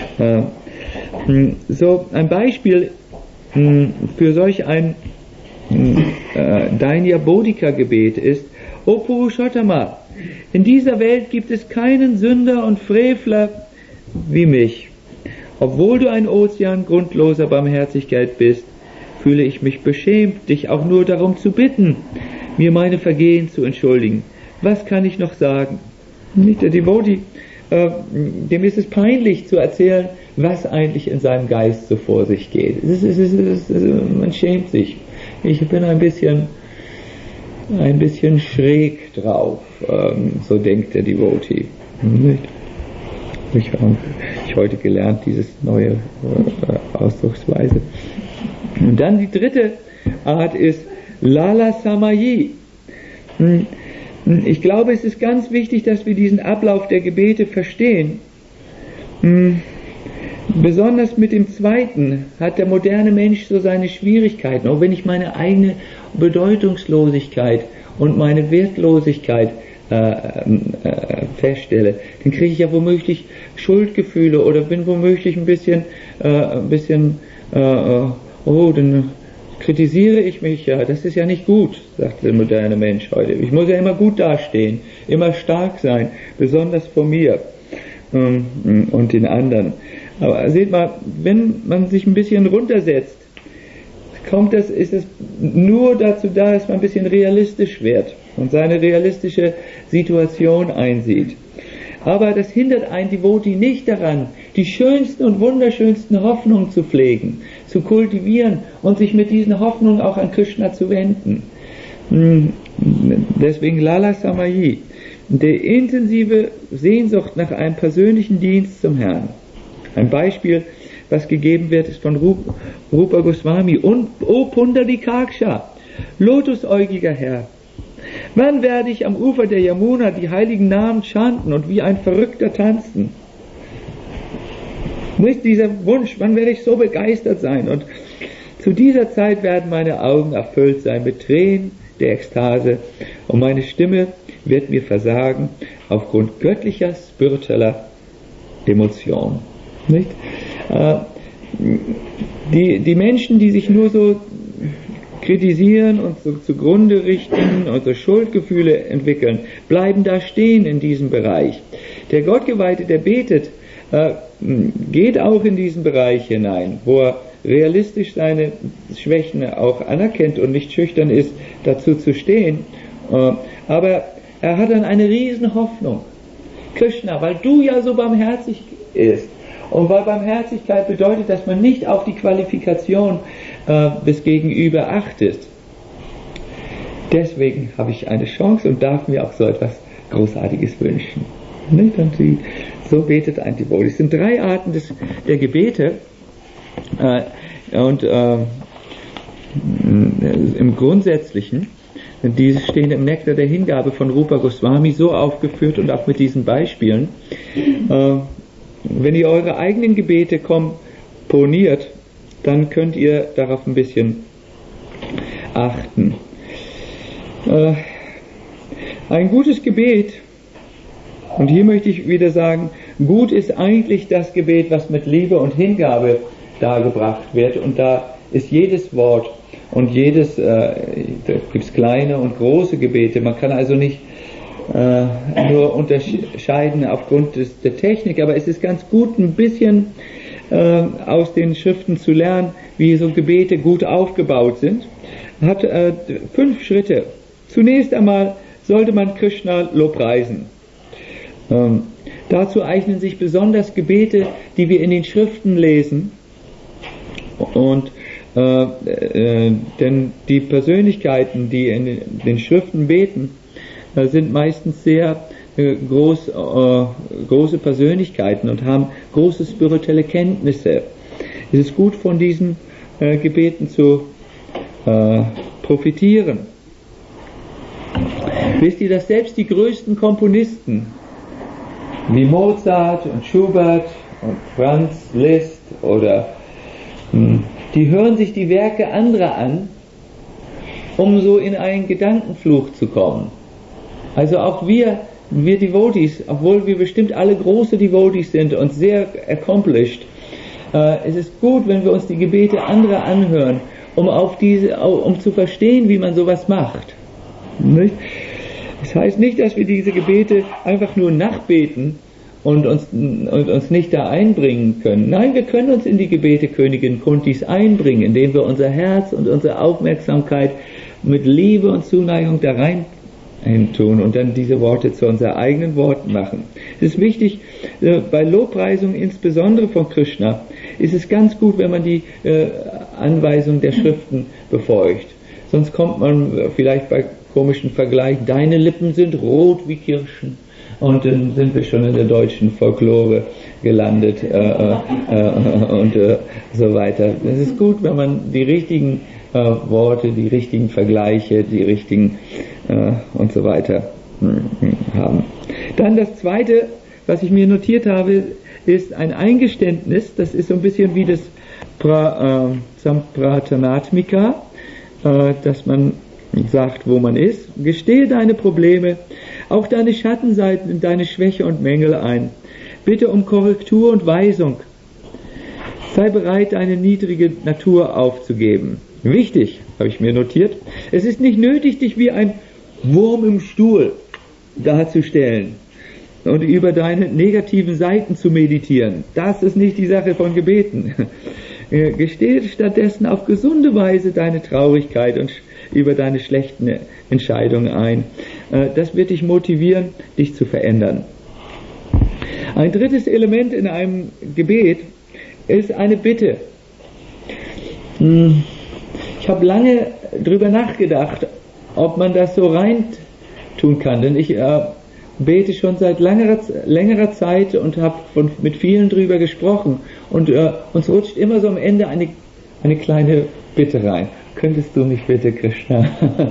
So ein Beispiel für solch ein Dainya Bodhika Gebet ist: O Purushottama, in dieser Welt gibt es keinen Sünder und Frevler wie mich. Obwohl du ein Ozean grundloser Barmherzigkeit bist, fühle ich mich beschämt, dich auch nur darum zu bitten, mir meine Vergehen zu entschuldigen. Was kann ich noch sagen? Nicht der Devotee, dem ist es peinlich zu erzählen, was eigentlich in seinem Geist so vor sich geht. Man schämt sich. Ich bin ein bisschen schräg drauf, so denkt der Devotee. Nicht? Ich habe heute gelernt, dieses neue Ausdrucksweise. Und dann die dritte Art ist Lala Samayi. Ich glaube, es ist ganz wichtig, dass wir diesen Ablauf der Gebete verstehen. Besonders mit dem zweiten hat der moderne Mensch so seine Schwierigkeiten. Auch wenn ich meine eigene Bedeutungslosigkeit und meine Wertlosigkeit feststelle, dann kriege ich ja womöglich Schuldgefühle oder bin womöglich ein bisschen, dann kritisiere ich mich ja, das ist ja nicht gut, sagt der moderne Mensch heute. Ich muss ja immer gut dastehen, immer stark sein, besonders vor mir und den anderen. Aber seht mal, wenn man sich ein bisschen runtersetzt, ist es nur dazu da, dass man ein bisschen realistisch wird und seine realistische Situation einsieht. Aber das hindert einen Devotee nicht daran, die schönsten und wunderschönsten Hoffnungen zu pflegen, zu kultivieren und sich mit diesen Hoffnungen auch an Krishna zu wenden. Deswegen Lala Samayi, die intensive Sehnsucht nach einem persönlichen Dienst zum Herrn. Ein Beispiel, was gegeben wird, ist von Rupa Goswami. Und O Pundarikaksha, lotusäugiger Herr, wann werde ich am Ufer der Yamuna die heiligen Namen chanten und wie ein Verrückter tanzen? Nicht dieser Wunsch, wann werde ich so begeistert sein? Und zu dieser Zeit werden meine Augen erfüllt sein mit Tränen der Ekstase und meine Stimme wird mir versagen aufgrund göttlicher, spiritueller Emotion. Nicht? Die Menschen, die sich nur so kritisieren, uns zugrunde richten, unsere Schuldgefühle entwickeln, bleiben da stehen in diesem Bereich. Der Gottgeweihte, der betet, geht auch in diesen Bereich hinein, wo er realistisch seine Schwächen auch anerkennt und nicht schüchtern ist, dazu zu stehen. Aber er hat dann eine riesen Hoffnung. Krishna, weil du ja so barmherzig bist. Und weil Barmherzigkeit bedeutet, dass man nicht auf die Qualifikation des Gegenüber achtet. Deswegen habe ich eine Chance und darf mir auch so etwas Großartiges wünschen. Nicht? Und so betet ein Devotee. Es sind 3 Arten der Gebete. Im Grundsätzlichen, diese stehen im Nektar der Hingabe von Rupa Goswami so aufgeführt und auch mit diesen Beispielen. Wenn ihr eure eigenen Gebete komponiert, dann könnt ihr darauf ein bisschen achten. Ein gutes Gebet, und hier möchte ich wieder sagen, gut ist eigentlich das Gebet, was mit Liebe und Hingabe dargebracht wird, und da ist jedes Wort und da gibt es kleine und große Gebete. Man kann also nicht nur unterscheiden aufgrund der Technik, aber es ist ganz gut, ein bisschen aus den Schriften zu lernen, wie so Gebete gut aufgebaut sind. Hat 5 Schritte. Zunächst einmal sollte man Krishna lobpreisen. Dazu eignen sich besonders Gebete, die wir in den Schriften lesen, und denn die Persönlichkeiten, die in den Schriften beten, sind meistens sehr große Persönlichkeiten und haben große spirituelle Kenntnisse. Es ist gut, von diesen Gebeten zu profitieren. Wisst ihr, dass selbst die größten Komponisten wie Mozart und Schubert und Franz Liszt die hören sich die Werke anderer an, um so in einen Gedankenfluch zu kommen. Also auch wir Devotees, obwohl wir bestimmt alle große Devotees sind und sehr accomplished, es ist gut, wenn wir uns die Gebete anderer anhören, um zu verstehen, wie man sowas macht. Nicht? Das heißt nicht, dass wir diese Gebete einfach nur nachbeten und uns nicht da einbringen können. Nein, wir können uns in die Gebete Königin Kuntis einbringen, indem wir unser Herz und unsere Aufmerksamkeit mit Liebe und Zuneigung da rein tun und dann diese Worte zu unseren eigenen Worten machen. Es ist wichtig, bei Lobpreisung insbesondere von Krishna, ist es ganz gut, wenn man die Anweisung der Schriften befolgt. Sonst kommt man vielleicht bei komischen Vergleichen, deine Lippen sind rot wie Kirschen. Und dann sind wir schon in der deutschen Folklore gelandet und so weiter. Es ist gut, wenn man die richtigen Worte, die richtigen Vergleiche, die richtigen und so weiter haben. Dann das Zweite, was ich mir notiert habe, ist ein Eingeständnis. Das ist so ein bisschen wie das Sampratanatmika, dass man sagt, wo man ist. Gestehe deine Probleme, auch deine Schattenseiten, deine Schwäche und Mängel ein. Bitte um Korrektur und Weisung. Sei bereit, deine niedrige Natur aufzugeben. Wichtig, habe ich mir notiert, es ist nicht nötig, dich wie ein Wurm im Stuhl darzustellen und über deine negativen Seiten zu meditieren. Das ist nicht die Sache von Gebeten. Gestehe stattdessen auf gesunde Weise deine Traurigkeit und über deine schlechten Entscheidungen ein. Das wird dich motivieren, dich zu verändern. Ein drittes Element in einem Gebet ist eine Bitte. Ich habe lange drüber nachgedacht, ob man das so rein tun kann, denn ich bete schon seit längerer Zeit und habe mit vielen drüber gesprochen, und uns rutscht immer so am Ende eine kleine Bitte rein. Könntest du mich bitte, Krishna?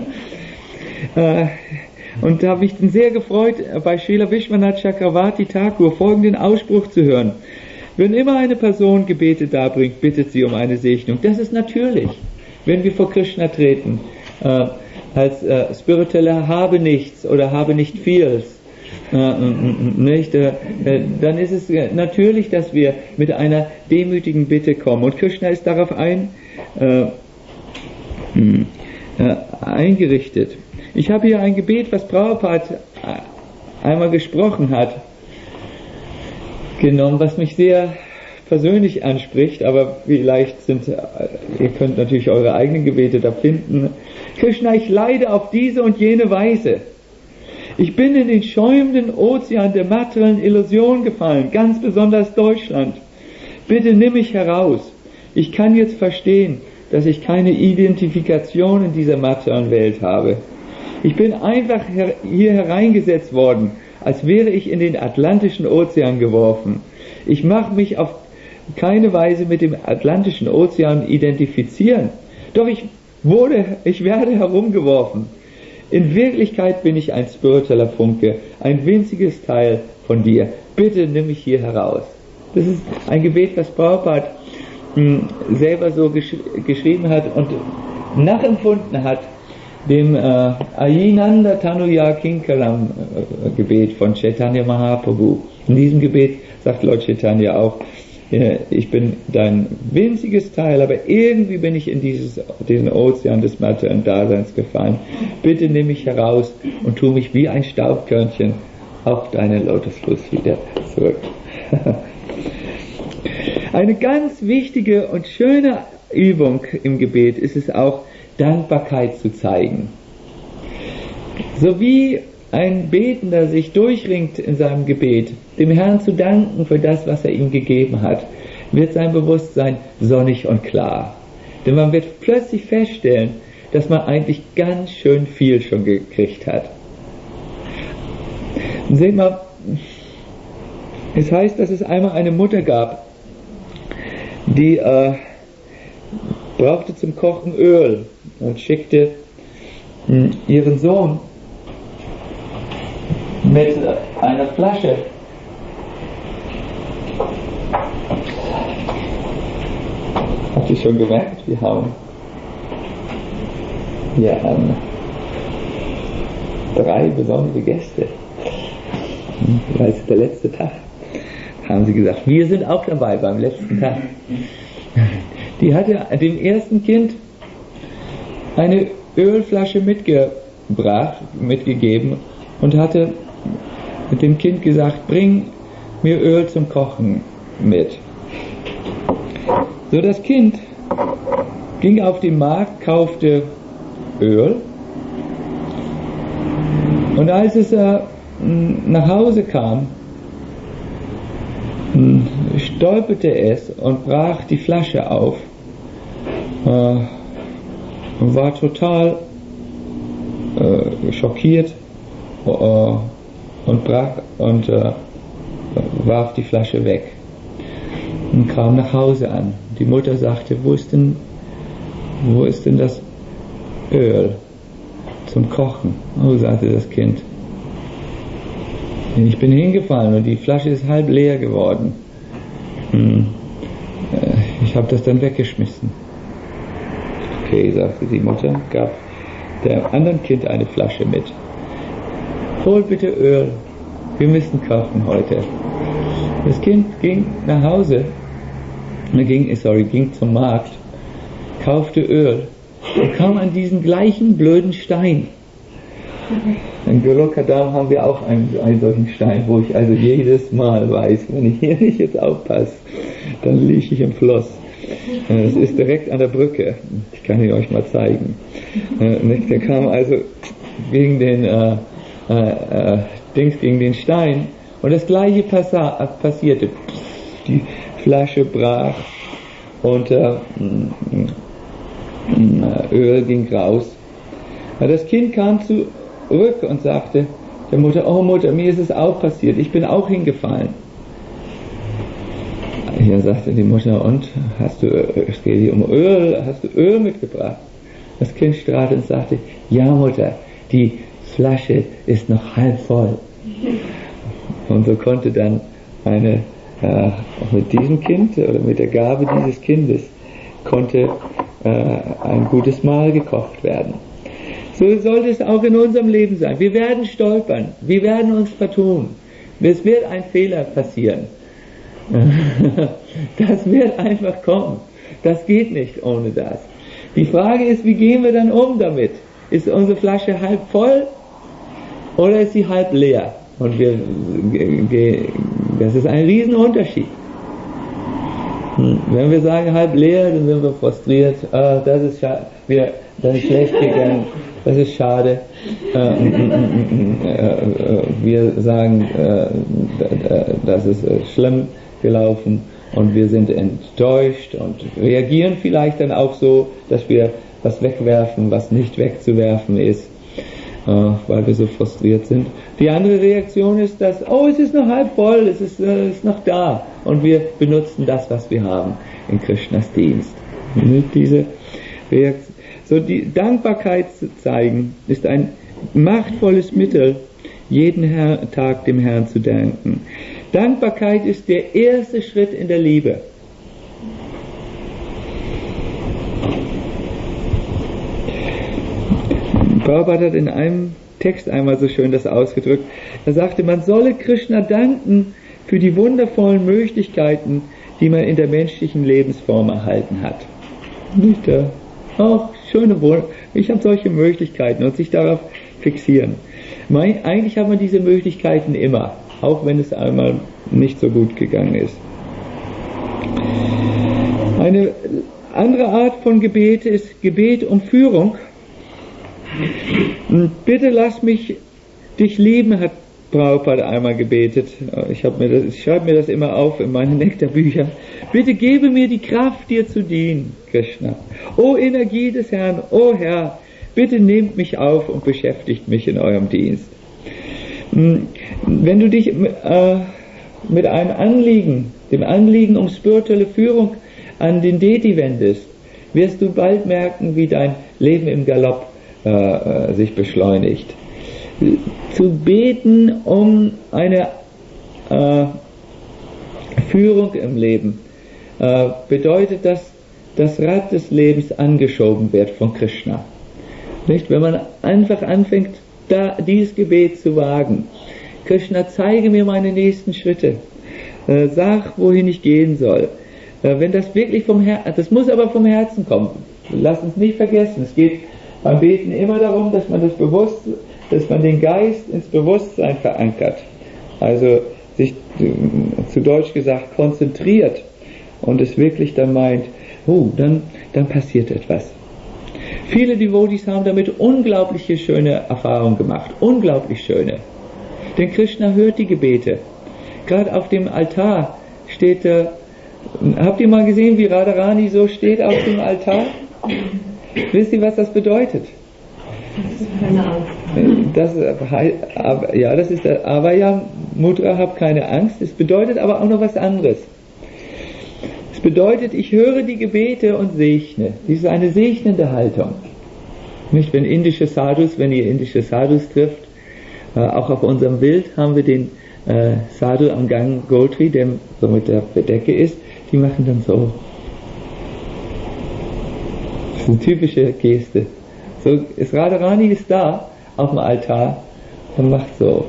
Und da habe ich dann sehr gefreut, bei Srila Vishwanath Chakravarti Thakur folgenden Ausspruch zu hören. Wenn immer eine Person Gebete darbringt, bittet sie um eine Segnung. Das ist natürlich, wenn wir vor Krishna treten, als spiritueller habe nichts oder habe nicht vieles, nicht, dann ist es natürlich, dass wir mit einer demütigen Bitte kommen. Und Krishna ist darauf eingerichtet. Ich habe hier ein Gebet, was Prabhupada einmal gesprochen hat, genommen, was mich sehr persönlich anspricht, aber vielleicht ihr könnt natürlich eure eigenen Gebete da finden. Krishna, ich leide auf diese und jene Weise. Ich bin in den schäumenden Ozean der materiellen Illusion gefallen, ganz besonders Deutschland. Bitte nimm mich heraus. Ich kann jetzt verstehen, dass ich keine Identifikation in dieser materiellen Welt habe. Ich bin einfach hier hereingesetzt worden, als wäre ich in den Atlantischen Ozean geworfen. Ich mache mich auf keine Weise mit dem Atlantischen Ozean identifizieren. Doch ich werde herumgeworfen. In Wirklichkeit bin ich ein spiritueller Funke, ein winziges Teil von dir. Bitte nimm mich hier heraus. Das ist ein Gebet, was Prabhupada selber so geschrieben hat und nachempfunden hat dem Ayinanda Tanuya Kinkaram Gebet von Chaitanya Mahaprabhu. In diesem Gebet sagt Lord Chaitanya auch, ich bin dein winziges Teil, aber irgendwie bin ich in diesen Ozean des materiellen Daseins gefallen. Bitte nimm mich heraus und tu mich wie ein Staubkörnchen auf deinen Lotusfuß wieder zurück. Eine ganz wichtige und schöne Übung im Gebet ist es auch, Dankbarkeit zu zeigen. So wie ein Betender sich durchringt in seinem Gebet, dem Herrn zu danken für das, was er ihm gegeben hat, wird sein Bewusstsein sonnig und klar. Denn man wird plötzlich feststellen, dass man eigentlich ganz schön viel schon gekriegt hat. Und seht mal, es heißt, dass es einmal eine Mutter gab, die brauchte zum Kochen Öl und schickte ihren Sohn mit einer Flasche habt ihr schon gemerkt, wir haben hier 3 besondere Gäste, weil es ist der letzte Tag, haben sie gesagt, wir sind auch dabei beim letzten Tag. Die hatte dem ersten Kind eine Ölflasche mitgegeben und hatte mit dem Kind gesagt, bring mir Öl zum Kochen mit. So, das Kind ging auf den Markt, kaufte Öl und als es nach Hause kam, stolperte es und brach die Flasche auf und war total schockiert und warf die Flasche weg und kam nach Hause an. Die Mutter sagte, wo ist denn das Öl zum Kochen? Oh, sagte das Kind. Ich bin hingefallen und die Flasche ist halb leer geworden. Ich habe das dann weggeschmissen. Okay, sagte die Mutter, gab dem anderen Kind eine Flasche mit. Hol bitte Öl, wir müssen kochen heute. Das Kind ging nach Hause, ging zum Markt, kaufte Öl und kam an diesen gleichen blöden Stein. In Golokadam haben wir auch einen solchen Stein, wo ich also jedes Mal weiß, wenn ich hier nicht jetzt aufpasse, dann liege ich im Fluss. Es ist direkt an der Brücke. Ich kann ihn euch mal zeigen. Der kam also gegen den gegen den Stein und das gleiche passierte. Die Flasche brach und Öl ging raus. Das Kind kam zurück und sagte der Mutter, oh Mutter, mir ist es auch passiert, ich bin auch hingefallen. Hier sagte die Mutter, und es geht hier um Öl, hast du Öl mitgebracht? Das Kind strahlte und sagte, ja Mutter, die Flasche ist noch halb voll. Und so konnte dann mit diesem Kind oder mit der Gabe dieses Kindes konnte ein gutes Mahl gekocht werden. So sollte es auch in unserem Leben sein. Wir werden stolpern, wir werden uns vertun. Es wird ein Fehler passieren. Das wird einfach kommen. Das geht nicht ohne das. Die Frage ist, wie gehen wir dann um damit? Ist unsere Flasche halb voll oder ist sie halb leer? Und das ist ein Riesenunterschied. Wenn wir sagen halb leer, dann sind wir frustriert. Das ist schlecht gegangen. Das ist schade. Wir sagen, das ist schlimm gelaufen und wir sind enttäuscht und reagieren vielleicht dann auch so, dass wir was wegwerfen, was nicht wegzuwerfen ist, weil wir so frustriert sind. Die andere Reaktion ist, dass, es ist noch halb voll, es ist noch da und wir benutzen das, was wir haben in Krishnas Dienst. Diese Reaktion. So, die Dankbarkeit zu zeigen, ist ein machtvolles Mittel, jeden Tag dem Herrn zu danken. Dankbarkeit ist der erste Schritt in der Liebe. Prabhupada hat in einem Text einmal so schön das ausgedrückt. Er sagte, man solle Krishna danken für die wundervollen Möglichkeiten, die man in der menschlichen Lebensform erhalten hat. Nicht ich habe solche Möglichkeiten und sich darauf fixieren. Eigentlich hat man diese Möglichkeiten immer, auch wenn es einmal nicht so gut gegangen ist. Eine andere Art von Gebet ist Gebet um Führung. Bitte lass mich dich lieben, hat Prabhupada einmal gebetet. Ich schreibe mir das immer auf in meine Nektarbücher. Bitte gebe mir die Kraft, dir zu dienen, Krishna. O Energie des Herrn, o Herr, bitte nehmt mich auf und beschäftigt mich in eurem Dienst. Wenn du dich mit einem Anliegen, dem Anliegen um spirituelle Führung an den Deity wendest, wirst du bald merken, wie dein Leben im Galopp sich beschleunigt. Zu beten um eine Führung im Leben bedeutet, dass das Rad des Lebens angeschoben wird von Krishna. Nicht? Wenn man einfach anfängt, dieses Gebet zu wagen. Krishna, zeige mir meine nächsten Schritte. Sag, wohin ich gehen soll. Wenn das wirklich das muss aber vom Herzen kommen. Lass uns nicht vergessen, es geht beim Beten immer darum, dass man den Geist ins Bewusstsein verankert. Also sich, zu Deutsch gesagt, konzentriert und es wirklich dann meint, dann passiert etwas. Viele Devotees haben damit unglaubliche schöne Erfahrungen gemacht. Unglaublich schöne. Denn Krishna hört die Gebete. Gerade auf dem Altar steht, habt ihr mal gesehen, wie Radharani so steht auf dem Altar? Wisst ihr, was das bedeutet? Das ist der Avaya Mudra, hab keine Angst. Es bedeutet aber auch noch was anderes. Es bedeutet, ich höre die Gebete und segne. Dies ist eine segnende Haltung. Nicht, wenn ihr indische Sadhus trifft, auch auf unserem Bild haben wir den Sadhu am Gang Gotri, der so mit der Bedecke ist, die machen dann so. Das ist eine typische Geste. So, Radharani ist da auf dem Altar und macht so.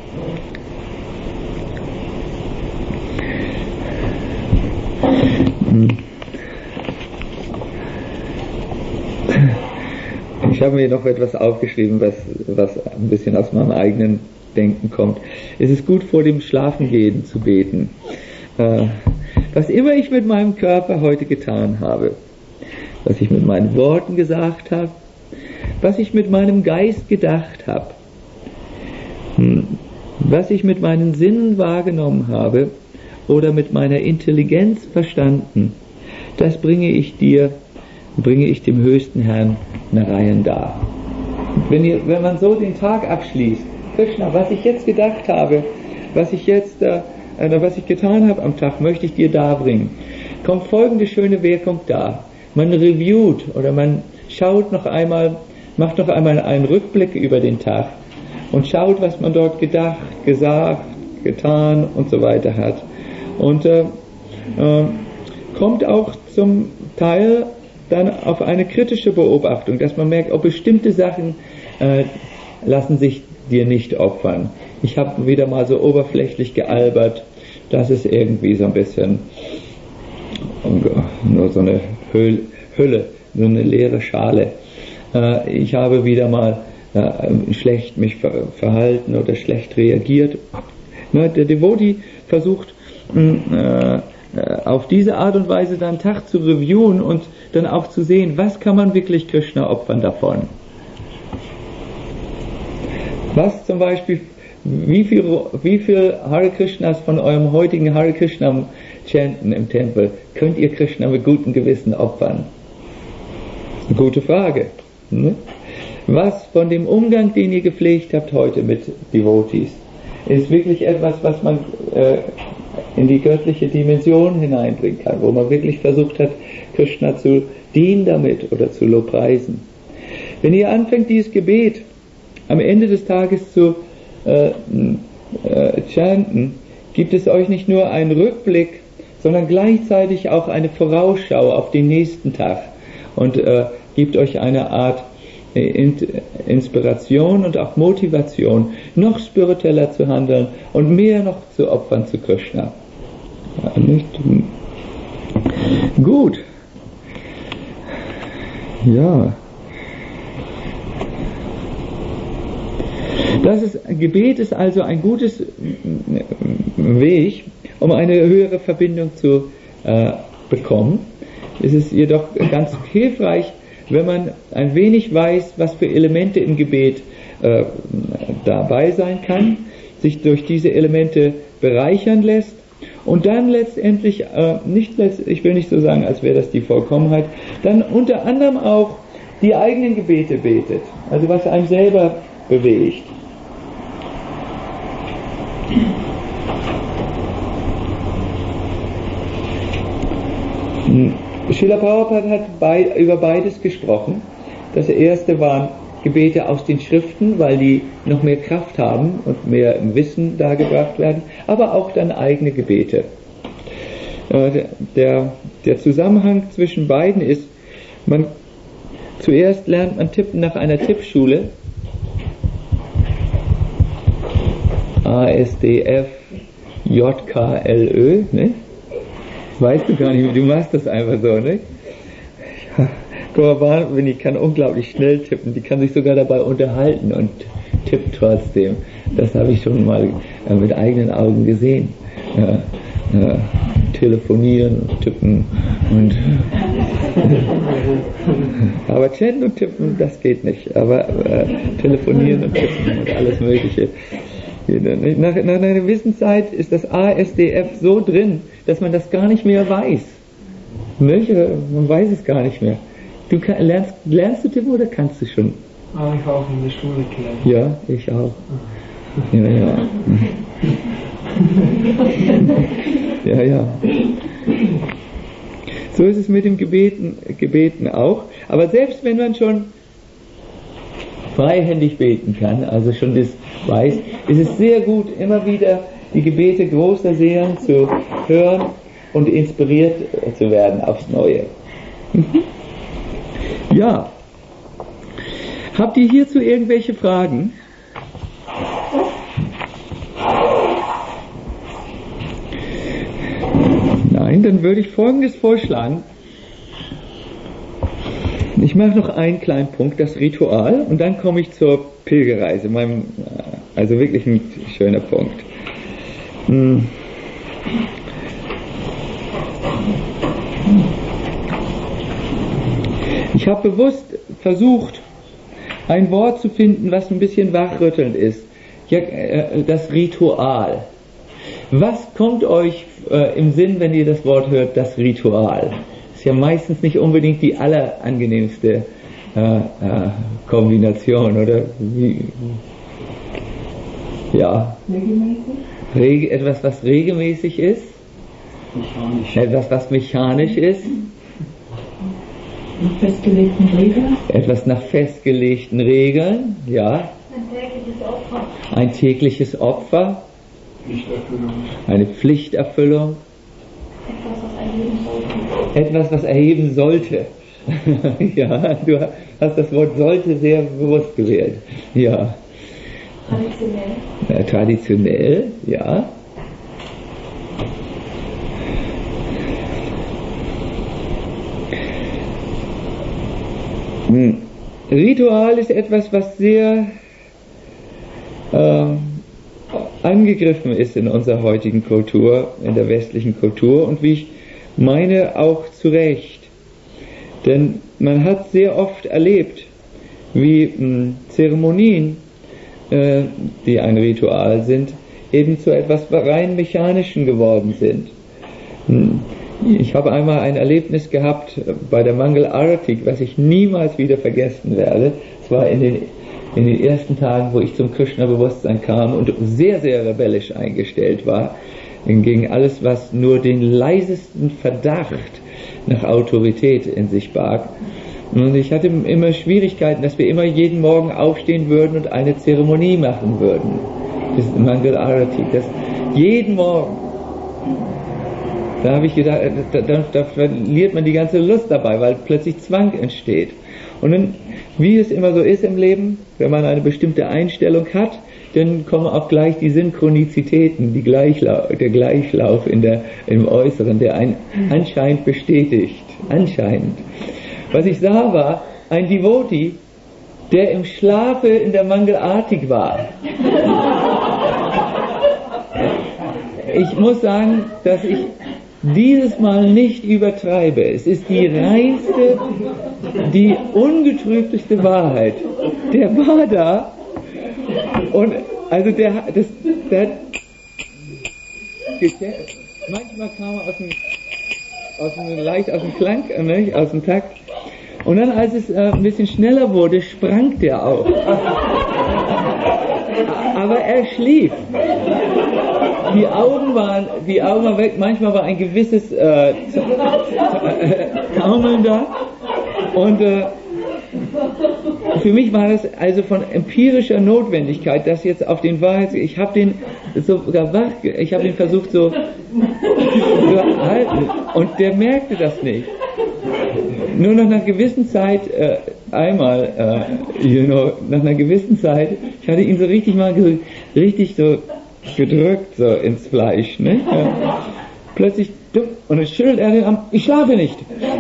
Ich habe mir noch etwas aufgeschrieben, was ein bisschen aus meinem eigenen Denken kommt. Es ist gut, vor dem Schlafengehen zu beten. Was immer ich mit meinem Körper heute getan habe, was ich mit meinen Worten gesagt habe, was ich mit meinem Geist gedacht habe, was ich mit meinen Sinnen wahrgenommen habe oder mit meiner Intelligenz verstanden, das bringe ich dem höchsten Herrn Narayan dar. Wenn man so den Tag abschließt, Krishna, was ich jetzt gedacht habe, was ich getan habe am Tag, möchte ich dir darbringen, kommt folgende schöne Wirkung dar. Man reviewt oder man macht noch einmal einen Rückblick über den Tag und schaut, was man dort gedacht, gesagt, getan und so weiter hat. Und kommt auch zum Teil dann auf eine kritische Beobachtung, dass man merkt, bestimmte Sachen lassen sich dir nicht opfern. Ich habe wieder mal so oberflächlich gealbert, das ist irgendwie so ein bisschen nur so eine Hülle, so eine leere Schale. Ich habe wieder mal schlecht mich verhalten oder schlecht reagiert. Der Devotee versucht auf diese Art und Weise dann Tag zu reviewen und dann auch zu sehen, was kann man wirklich Krishna opfern davon. Was zum Beispiel, wie viel Hare Krishnas von eurem heutigen Hare Krishna Chanten im Tempel könnt ihr Krishna mit gutem Gewissen opfern? Eine gute Frage. Ne? Was von dem Umgang, den ihr gepflegt habt heute mit Devotees, ist wirklich etwas, was man in die göttliche Dimension hineinbringen kann, wo man wirklich versucht hat, Krishna zu dienen damit oder zu lobpreisen. Wenn ihr anfängt, dieses Gebet am Ende des Tages zu chanten, gibt es euch nicht nur einen Rückblick, sondern gleichzeitig auch eine Vorausschau auf den nächsten Tag und gibt euch eine Art Inspiration und auch Motivation, noch spiritueller zu handeln und mehr noch zu opfern zu Krishna. Ja, nicht? Gut. Ja. Gebet ist also ein gutes Weg, um eine höhere Verbindung zu bekommen. Es ist jedoch ganz hilfreich, wenn man ein wenig weiß, was für Elemente im Gebet dabei sein kann, sich durch diese Elemente bereichern lässt und dann letztendlich, ich will nicht so sagen, als wäre das die Vollkommenheit, dann unter anderem auch die eigenen Gebete betet, also was einem selber bewegt. Srila Prabhupada hat über beides gesprochen. Das erste waren Gebete aus den Schriften, weil die noch mehr Kraft haben und mehr Wissen dargebracht werden, aber auch dann eigene Gebete. Der Zusammenhang zwischen beiden ist, zuerst lernt man Tippen nach einer Tippschule, ASDF, JKLÖ, ne? Weißt du gar nicht, du machst das einfach so, ne? Gaurvani kann unglaublich schnell tippen, die kann sich sogar dabei unterhalten und tippt trotzdem. Das habe ich schon mal mit eigenen Augen gesehen. Telefonieren und tippen und aber chatten und tippen, das geht nicht. Aber telefonieren und tippen und alles Mögliche. Nach einer gewissen Zeit ist das ASDF so drin, dass man das gar nicht mehr weiß. Nicht? Man weiß es gar nicht mehr. Du lernst du tippen oder kannst du schon? Ich habe auch in der Schule gelernt. Ja, ich auch. Ja. Ja. So ist es mit dem Gebeten auch. Aber selbst wenn man schon freihändig beten kann, also schon das weiß, ist es sehr gut, immer wieder die Gebete großer Seelen zu hören und inspiriert zu werden aufs Neue. Ja. Habt ihr hierzu irgendwelche Fragen? Nein, dann würde ich Folgendes vorschlagen. Ich mache noch einen kleinen Punkt, das Ritual, und dann komme ich zur Pilgerreise, also wirklich ein schöner Punkt. Ich habe bewusst versucht, ein Wort zu finden, was ein bisschen wachrüttelnd ist. Ja, das Ritual. Was kommt euch im Sinn, wenn ihr das Wort hört, das Ritual? Ist ja meistens nicht unbedingt die allerangenehmste Kombination, oder? Ja. Regelmäßig? Etwas, was regelmäßig ist? Mechanisch. Etwas, was mechanisch ist? Nach festgelegten Regeln? Etwas nach festgelegten Regeln, ja. Ein tägliches Opfer. Ein tägliches Opfer. Pflichterfüllung. Eine Pflichterfüllung. Etwas, was erheben sollte. Etwas, was erheben sollte. Ja, du hast das Wort sollte sehr bewusst gewählt. Ja. Traditionell. Traditionell, ja. Ritual ist etwas, was sehr angegriffen ist in unserer heutigen Kultur, in der westlichen Kultur, und wie ich meine, auch zu Recht. Denn man hat sehr oft erlebt, wie Zeremonien, die ein Ritual sind, eben zu etwas rein Mechanischen geworden sind. Ich habe einmal ein Erlebnis gehabt bei der Mangal Arati, was ich niemals wieder vergessen werde. Es war in den ersten Tagen, wo ich zum Krishna-Bewusstsein kam und sehr, sehr rebellisch eingestellt war, gegen alles, was nur den leisesten Verdacht nach Autorität in sich barg. Und ich hatte immer Schwierigkeiten, dass wir immer jeden Morgen aufstehen würden und eine Zeremonie machen würden. Das ist Mangal Arati. Das jeden Morgen. Da habe ich gedacht, da verliert man die ganze Lust dabei, weil plötzlich Zwang entsteht. Und dann, wie es immer so ist im Leben, wenn man eine bestimmte Einstellung hat, dann kommen auch gleich die Synchronizitäten, der Gleichlauf im Äußeren, der einen anscheinend bestätigt. Anscheinend. Was ich sah, war ein Devotee, der im Schlafe in der Mangal Arati war. Ich muss sagen, dass ich dieses Mal nicht übertreibe. Es ist die reinste, die ungetrübteste Wahrheit. Der war da und also der hat manchmal kam er leicht aus dem Klang, nicht, aus dem Takt. Und dann, als es ein bisschen schneller wurde, sprang der auf. Aber er schlief. Die Augen waren weg, manchmal war ein gewisses Taumeln da. Und für mich war das also von empirischer Notwendigkeit, dass jetzt auf den ich habe den sogar ich habe ihn versucht so zu halten und der merkte das nicht. Nur nach einer gewissen Zeit, nach einer gewissen Zeit, ich hatte ihn so richtig so gedrückt so ins Fleisch, ne? Ja. Plötzlich und dann schüttelt er den Arm, ich schlafe nicht.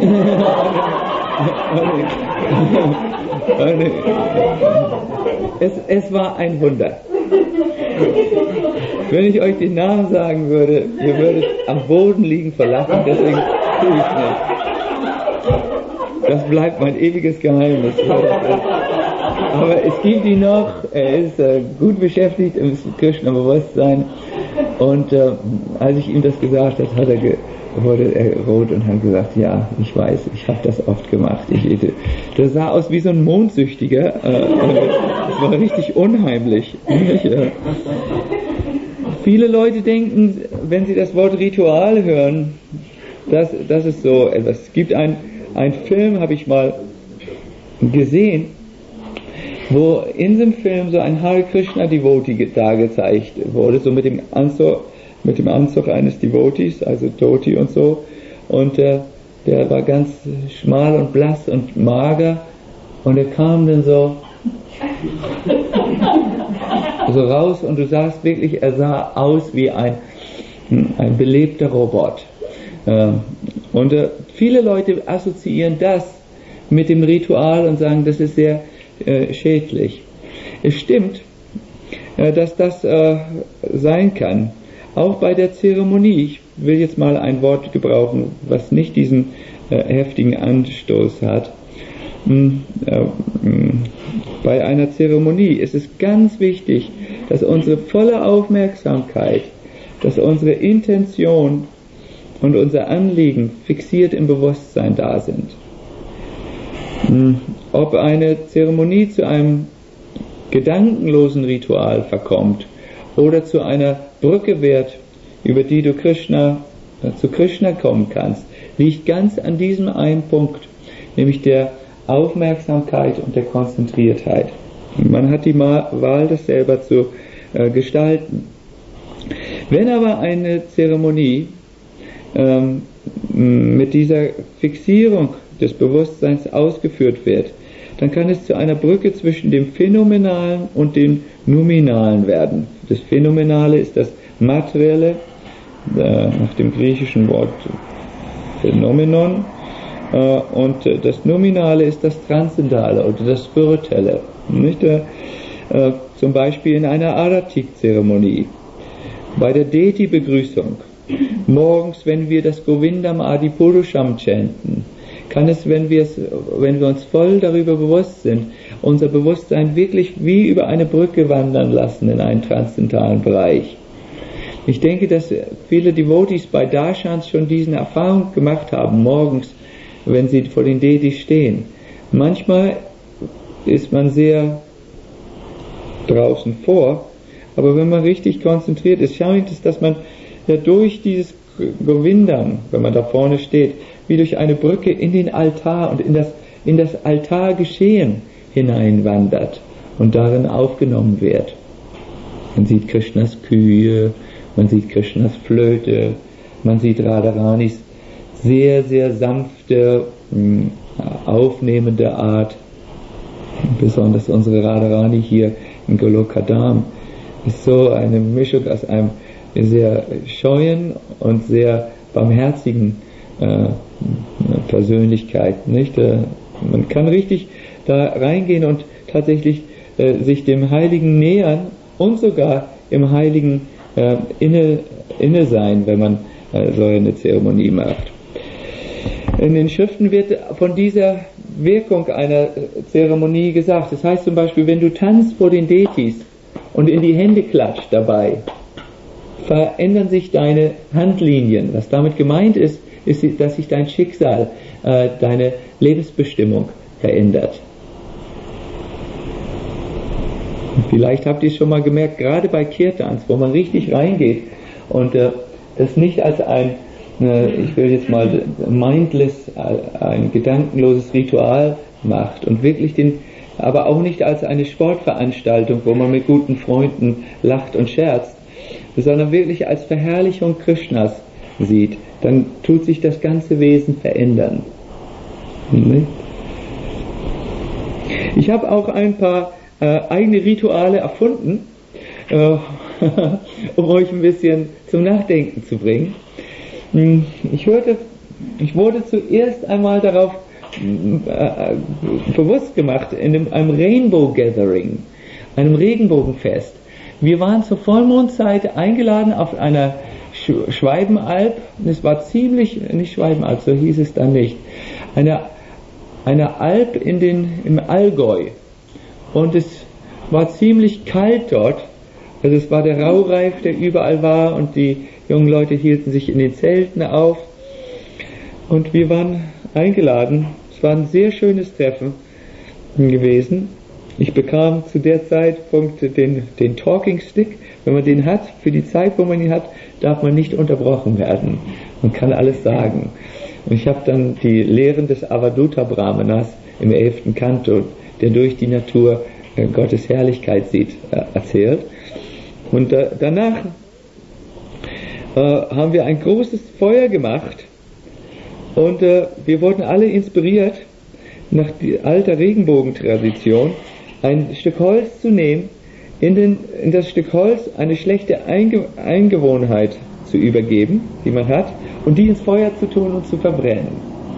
Es war ein Wunder. Wenn ich euch den Namen sagen würde, ihr würdet am Boden liegen vor Lachen, deswegen tue ich es nicht. Das bleibt mein ewiges Geheimnis. Aber es gibt ihn noch, er ist gut beschäftigt im Krishna-Bewusstsein und als ich ihm das gesagt habe, wurde er rot und hat gesagt, ja, ich weiß, ich habe das oft gemacht. Das sah aus wie so ein Mondsüchtiger, das war richtig unheimlich. Viele Leute denken, wenn sie das Wort Ritual hören, das ist so etwas. Es gibt einen Film, habe ich mal gesehen, wo in dem Film so ein Hare Krishna Devotee dargezeigt wurde, so mit dem Anzug eines Devotees, also Dhoti und so, und der war ganz schmal und blass und mager und er kam dann so raus und du sahst wirklich, er sah aus wie ein belebter Robot. Und viele Leute assoziieren das mit dem Ritual und sagen, das ist sehr schädlich. Es stimmt, dass das sein kann. Auch bei der Zeremonie, ich will jetzt mal ein Wort gebrauchen, was nicht diesen heftigen Anstoß hat. Bei einer Zeremonie ist es ganz wichtig, dass unsere volle Aufmerksamkeit, dass unsere Intention und unser Anliegen fixiert im Bewusstsein da sind. Ob eine Zeremonie zu einem gedankenlosen Ritual verkommt oder zu einer Brücke wird, über die du zu Krishna kommen kannst, liegt ganz an diesem einen Punkt, nämlich der Aufmerksamkeit und der Konzentriertheit. Man hat die Wahl, das selber zu gestalten. Wenn aber eine Zeremonie mit dieser Fixierung des Bewusstseins ausgeführt wird, dann kann es zu einer Brücke zwischen dem Phänomenalen und dem Nominalen werden. Das Phänomenale ist das Materielle, nach dem griechischen Wort Phänomenon, und das Nominale ist das Transzendale oder das Spirituelle. Nicht? Zum Beispiel in einer Aratik-Zeremonie, bei der Deity-Begrüßung, morgens, wenn wir das Govindam Adipurusham chanten, kann es, wenn wir uns voll darüber bewusst sind, unser Bewusstsein wirklich wie über eine Brücke wandern lassen in einen transzendentalen Bereich. Ich denke, dass viele Devotees bei Darshans schon diese Erfahrung gemacht haben, morgens, wenn sie vor den Deities stehen. Manchmal ist man sehr draußen vor, aber wenn man richtig konzentriert ist, scheint es, dass man ja durch dieses Govindam, wenn man da vorne steht, wie durch eine Brücke in den Altar und in das Altargeschehen hineinwandert und darin aufgenommen wird. Man sieht Krishnas Kühe, man sieht Krishnas Flöte, man sieht Radharanis sehr, sehr sanfte, aufnehmende Art. Besonders unsere Radharani hier in Golokadam ist so eine Mischung aus einem sehr scheuen und sehr barmherzigen Persönlichkeit, nicht? Man kann richtig da reingehen und tatsächlich sich dem Heiligen nähern und sogar im Heiligen inne sein, wenn man so eine Zeremonie macht. In den Schriften wird von dieser Wirkung einer Zeremonie gesagt. Das heißt zum Beispiel, wenn du tanzt vor den Deities und in die Hände klatscht dabei, verändern sich deine Handlinien. Was damit gemeint ist, dass sich dein Schicksal, deine Lebensbestimmung verändert. Vielleicht habt ihr es schon mal gemerkt, gerade bei Kirtans, wo man richtig reingeht und es nicht als ein, ich will jetzt mal mindless, ein gedankenloses Ritual macht und wirklich aber auch nicht als eine Sportveranstaltung, wo man mit guten Freunden lacht und scherzt, sondern wirklich als Verherrlichung Krishnas sieht, dann tut sich das ganze Wesen verändern. Ich habe auch ein paar eigene Rituale erfunden, um euch ein bisschen zum Nachdenken zu bringen. Ich wurde zuerst einmal darauf bewusst gemacht in einem Rainbow Gathering, einem Regenbogenfest. Wir waren zur Vollmondzeit eingeladen auf einer Schwalbenalb, es war nicht Schwalbenalb, so hieß es dann nicht, eine Alp im Allgäu. Und es war ziemlich kalt dort, also es war der Raureif, der überall war und die jungen Leute hielten sich in den Zelten auf und wir waren eingeladen. Es war ein sehr schönes Treffen gewesen. Ich bekam zu der Zeitpunkt den Talking Stick. Wenn man den hat, für die Zeit, wo man ihn hat, darf man nicht unterbrochen werden. Man kann alles sagen. Und ich habe dann die Lehren des Avadhuta Brahmanas im 11. Kanto, der durch die Natur Gottes Herrlichkeit sieht, erzählt. Und danach haben wir ein großes Feuer gemacht und wir wurden alle inspiriert, nach die alter Regenbogentradition, ein Stück Holz zu nehmen, in das Stück Holz eine schlechte Eingewohnheit zu übergeben, die man hat, und die ins Feuer zu tun und zu verbrennen.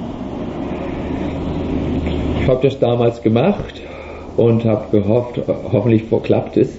Ich habe das damals gemacht und habe gehofft, hoffentlich klappt es.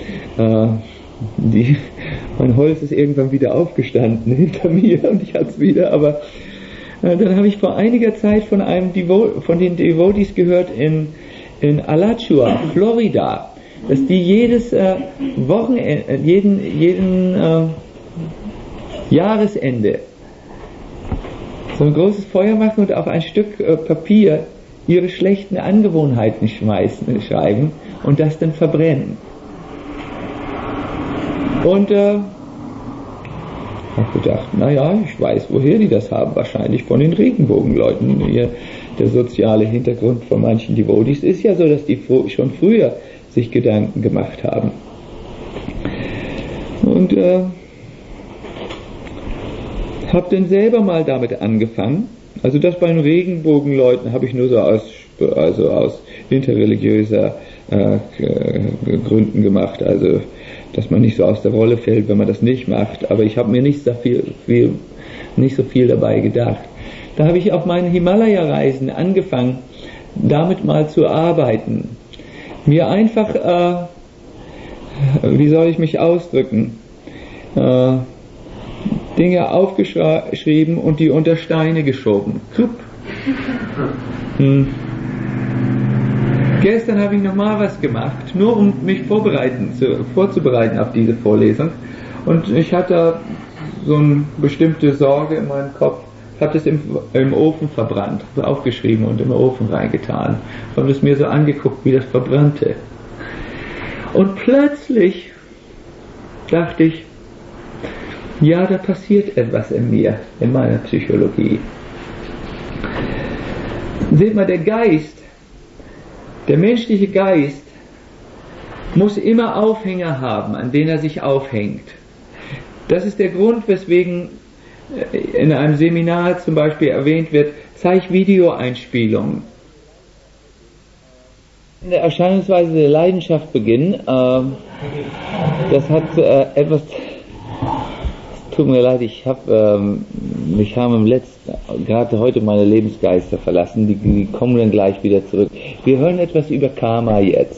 Mein Holz ist irgendwann wieder aufgestanden hinter mir und ich hatte es wieder, aber dann habe ich vor einiger Zeit von den Devotees gehört in Alachua, Florida, dass die jedes Wochenende, jeden Jahresende so ein großes Feuer machen und auf ein Stück Papier ihre schlechten Angewohnheiten schreiben und das dann verbrennen. Und habe gedacht, naja, ich weiß, woher die das haben, wahrscheinlich von den Regenbogenleuten. Der soziale Hintergrund von manchen Devotees ist ja so, dass die schon früher sich Gedanken gemacht haben. Und habe dann selber mal damit angefangen. Also das bei den Regenbogenleuten habe ich nur so aus interreligiöser Gründen gemacht, also dass man nicht so aus der Rolle fällt, wenn man das nicht macht, aber ich habe mir nicht so viel dabei gedacht. Da habe ich auf meinen Himalaya-Reisen angefangen, damit mal zu arbeiten. Mir einfach, wie soll ich mich ausdrücken, Dinge aufgeschrieben und die unter Steine geschoben. Gestern habe ich nochmal was gemacht, nur um mich vorzubereiten auf diese Vorlesung. Und ich hatte so eine bestimmte Sorge in meinem Kopf, habe das im Ofen verbrannt, aufgeschrieben und im Ofen reingetan. Und es mir so angeguckt, wie das verbrannte. Und plötzlich dachte ich, ja, da passiert etwas in mir, in meiner Psychologie. Seht mal, der Geist, der menschliche Geist, muss immer Aufhänger haben, an denen er sich aufhängt. Das ist der Grund, weswegen in einem Seminar zum Beispiel erwähnt wird, zeig Videoeinspielungen. In der Erscheinungsweise der Leidenschaft beginnen, das hat etwas, tut mir leid, mich haben gerade heute meine Lebensgeister verlassen, die kommen dann gleich wieder zurück. Wir hören etwas über Karma jetzt.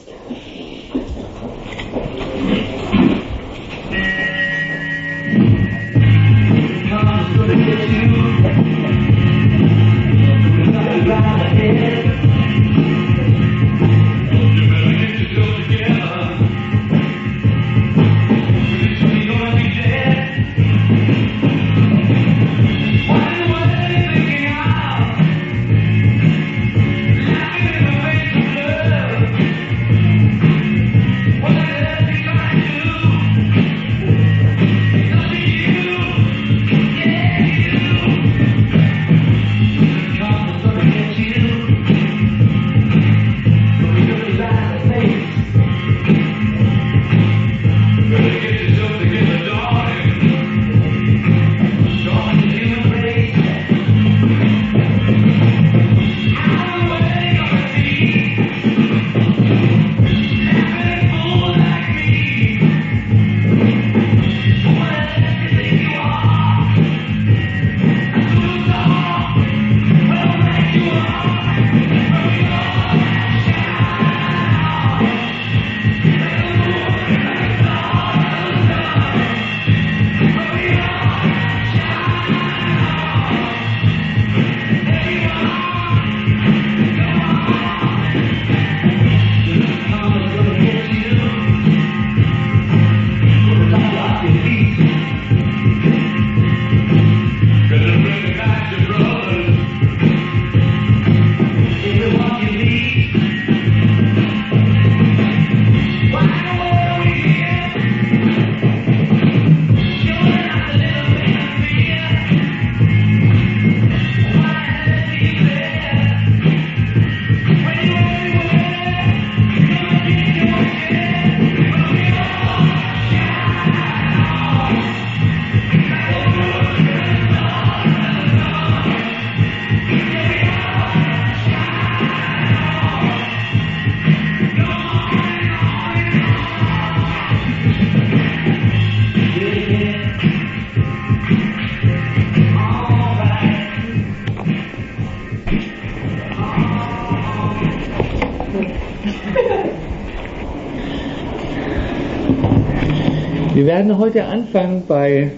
Wir werden heute anfangen bei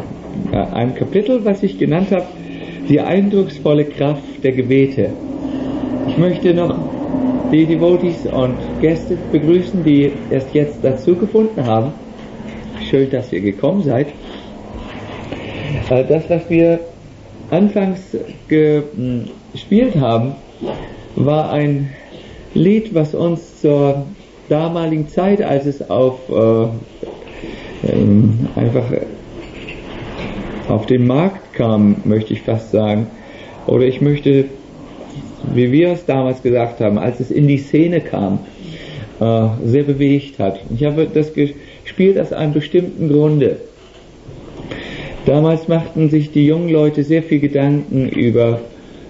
einem Kapitel, was ich genannt habe, die eindrucksvolle Kraft der Gebete. Ich möchte noch die Devotees und Gäste begrüßen, die erst jetzt dazu gefunden haben. Schön, dass ihr gekommen seid. Das, was wir anfangs gespielt haben, war ein Lied, was uns zur damaligen Zeit, als es einfach auf den Markt kam, möchte ich fast sagen, oder ich möchte, wie wir es damals gesagt haben, als es in die Szene kam, sehr bewegt hat. Ich habe das gespielt aus einem bestimmten Grunde. Damals machten sich die jungen Leute sehr viel Gedanken über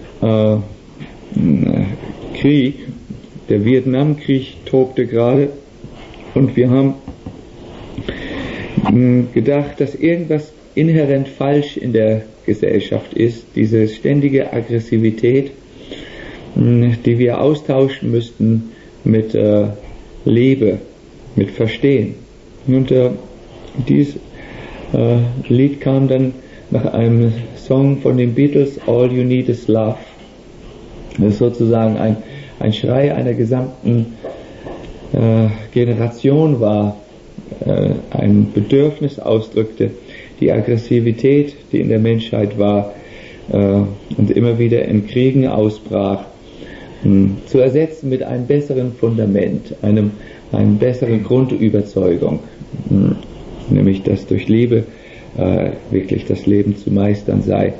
Krieg. Der Vietnamkrieg tobte gerade und wir haben gedacht, dass irgendwas inhärent falsch in der Kampfgesellschaft ist, diese ständige Aggressivität, die wir austauschen müssten mit Liebe, mit Verstehen. Und dieses Lied kam dann nach einem Song von den Beatles, All You Need Is Love. Das ist sozusagen ein Schrei einer gesamten Generation war, ein Bedürfnis ausdrückte, die Aggressivität, die in der Menschheit war und immer wieder in Kriegen ausbrach, zu ersetzen mit einem besseren Fundament, einer besseren Grundüberzeugung, nämlich dass durch Liebe wirklich das Leben zu meistern sei.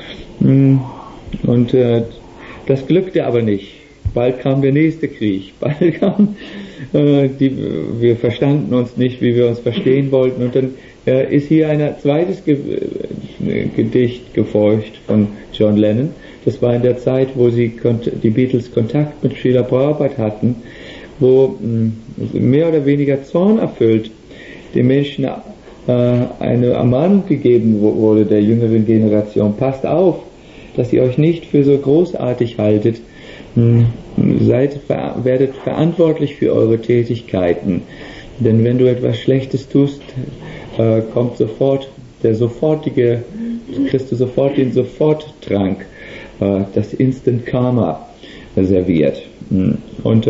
Und das glückte aber nicht. Bald kam der nächste Krieg, bald kam wir verstanden uns nicht, wie wir uns verstehen wollten, und dann ist hier ein zweites Gedicht gefolgt von John Lennon. Das war in der Zeit, wo die Beatles Kontakt mit Srila Prabhupada hatten, wo mehr oder weniger zornerfüllt den Menschen eine Ermahnung gegeben wurde der jüngeren Generation: Passt auf, dass ihr euch nicht für so großartig haltet, werdet verantwortlich für eure Tätigkeiten, denn wenn du etwas Schlechtes tust, kriegst du sofort den Soforttrank, das Instant Karma serviert. Und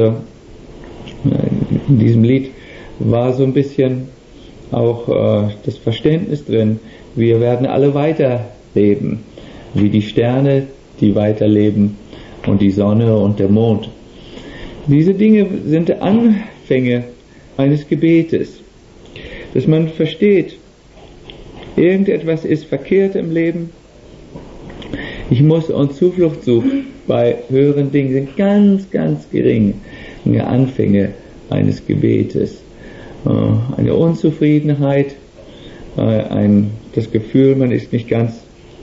in diesem Lied war so ein bisschen auch das Verständnis drin, wir werden alle weiterleben, wie die Sterne, die weiterleben, und die Sonne und der Mond. Diese Dinge sind Anfänge eines Gebetes, dass man versteht, irgendetwas ist verkehrt im Leben, ich muss Zuflucht suchen bei höheren Dingen, sind ganz, ganz geringe Anfänge eines Gebetes. Eine Unzufriedenheit, das Gefühl, man ist nicht ganz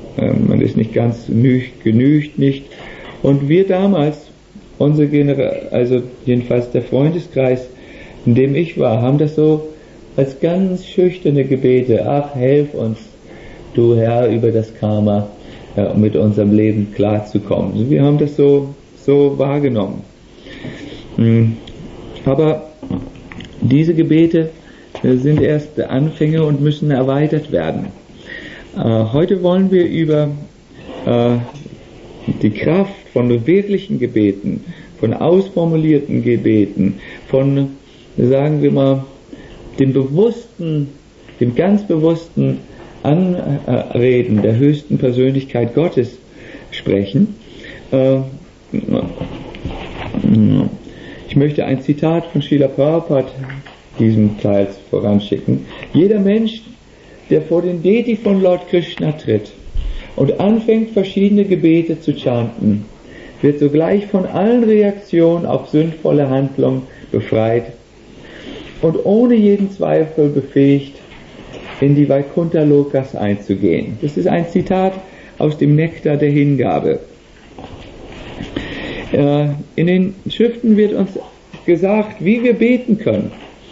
genügt nicht. Und wir damals, also jedenfalls der Freundeskreis, in dem ich war, haben das so als ganz schüchterne Gebete: Ach, helf uns, du Herr, über das Karma mit unserem Leben klarzukommen. Also wir haben das so wahrgenommen. Aber diese Gebete sind erst Anfänge und müssen erweitert werden. Heute wollen wir über die Kraft von wirklichen Gebeten, von ausformulierten Gebeten, von, sagen wir mal, dem ganz bewussten Anreden der höchsten Persönlichkeit Gottes sprechen. Ich möchte ein Zitat von Srila Prabhupada diesem Teil voranschicken. Jeder Mensch, der vor den Deity von Lord Krishna tritt und anfängt, verschiedene Gebete zu chanten, wird sogleich von allen Reaktionen auf sündvolle Handlungen befreit und ohne jeden Zweifel befähigt, in die Vaikuntha Lokas einzugehen. Das ist ein Zitat aus dem Nektar der Hingabe. In den Schriften wird uns gesagt, wie wir beten können.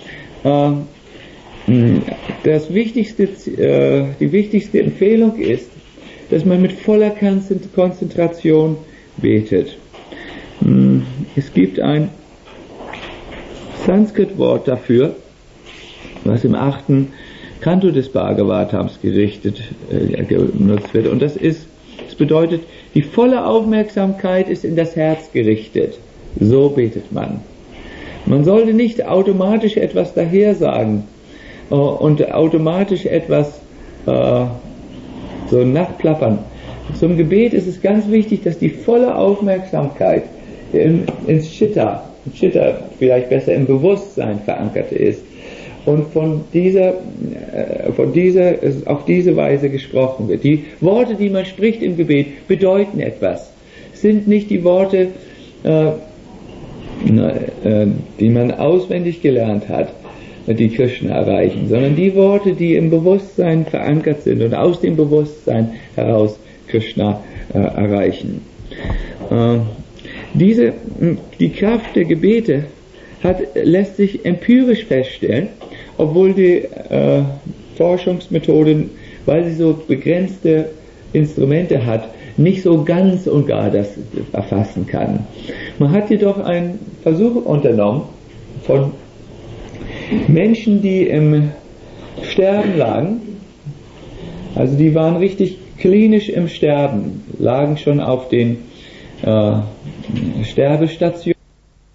Die wichtigste Empfehlung ist, dass man mit voller Konzentration betet. Es gibt ein Sanskrit-Wort dafür, was im 8. Kanto des Bhagavatams benutzt wird, und das bedeutet, die volle Aufmerksamkeit ist in das Herz gerichtet. So betet man. Man sollte nicht automatisch etwas daher sagen und automatisch etwas so nachplappern. Zum Gebet ist es ganz wichtig, dass die volle Aufmerksamkeit ins Chitta vielleicht besser im Bewusstsein verankert ist und auf diese Weise gesprochen wird. Die Worte, die man spricht im Gebet, bedeuten etwas. Es sind nicht die Worte, die man auswendig gelernt hat, die Krishna erreichen, sondern die Worte, die im Bewusstsein verankert sind und aus dem Bewusstsein heraus Krishna erreichen. Die Kraft der Gebete lässt sich empirisch feststellen, obwohl die Forschungsmethoden, weil sie so begrenzte Instrumente hat, nicht so ganz und gar das erfassen kann. Man hat jedoch einen Versuch unternommen von Menschen, die im Sterben lagen, also die waren richtig klinisch im Sterben, lagen schon auf den Sterbestationen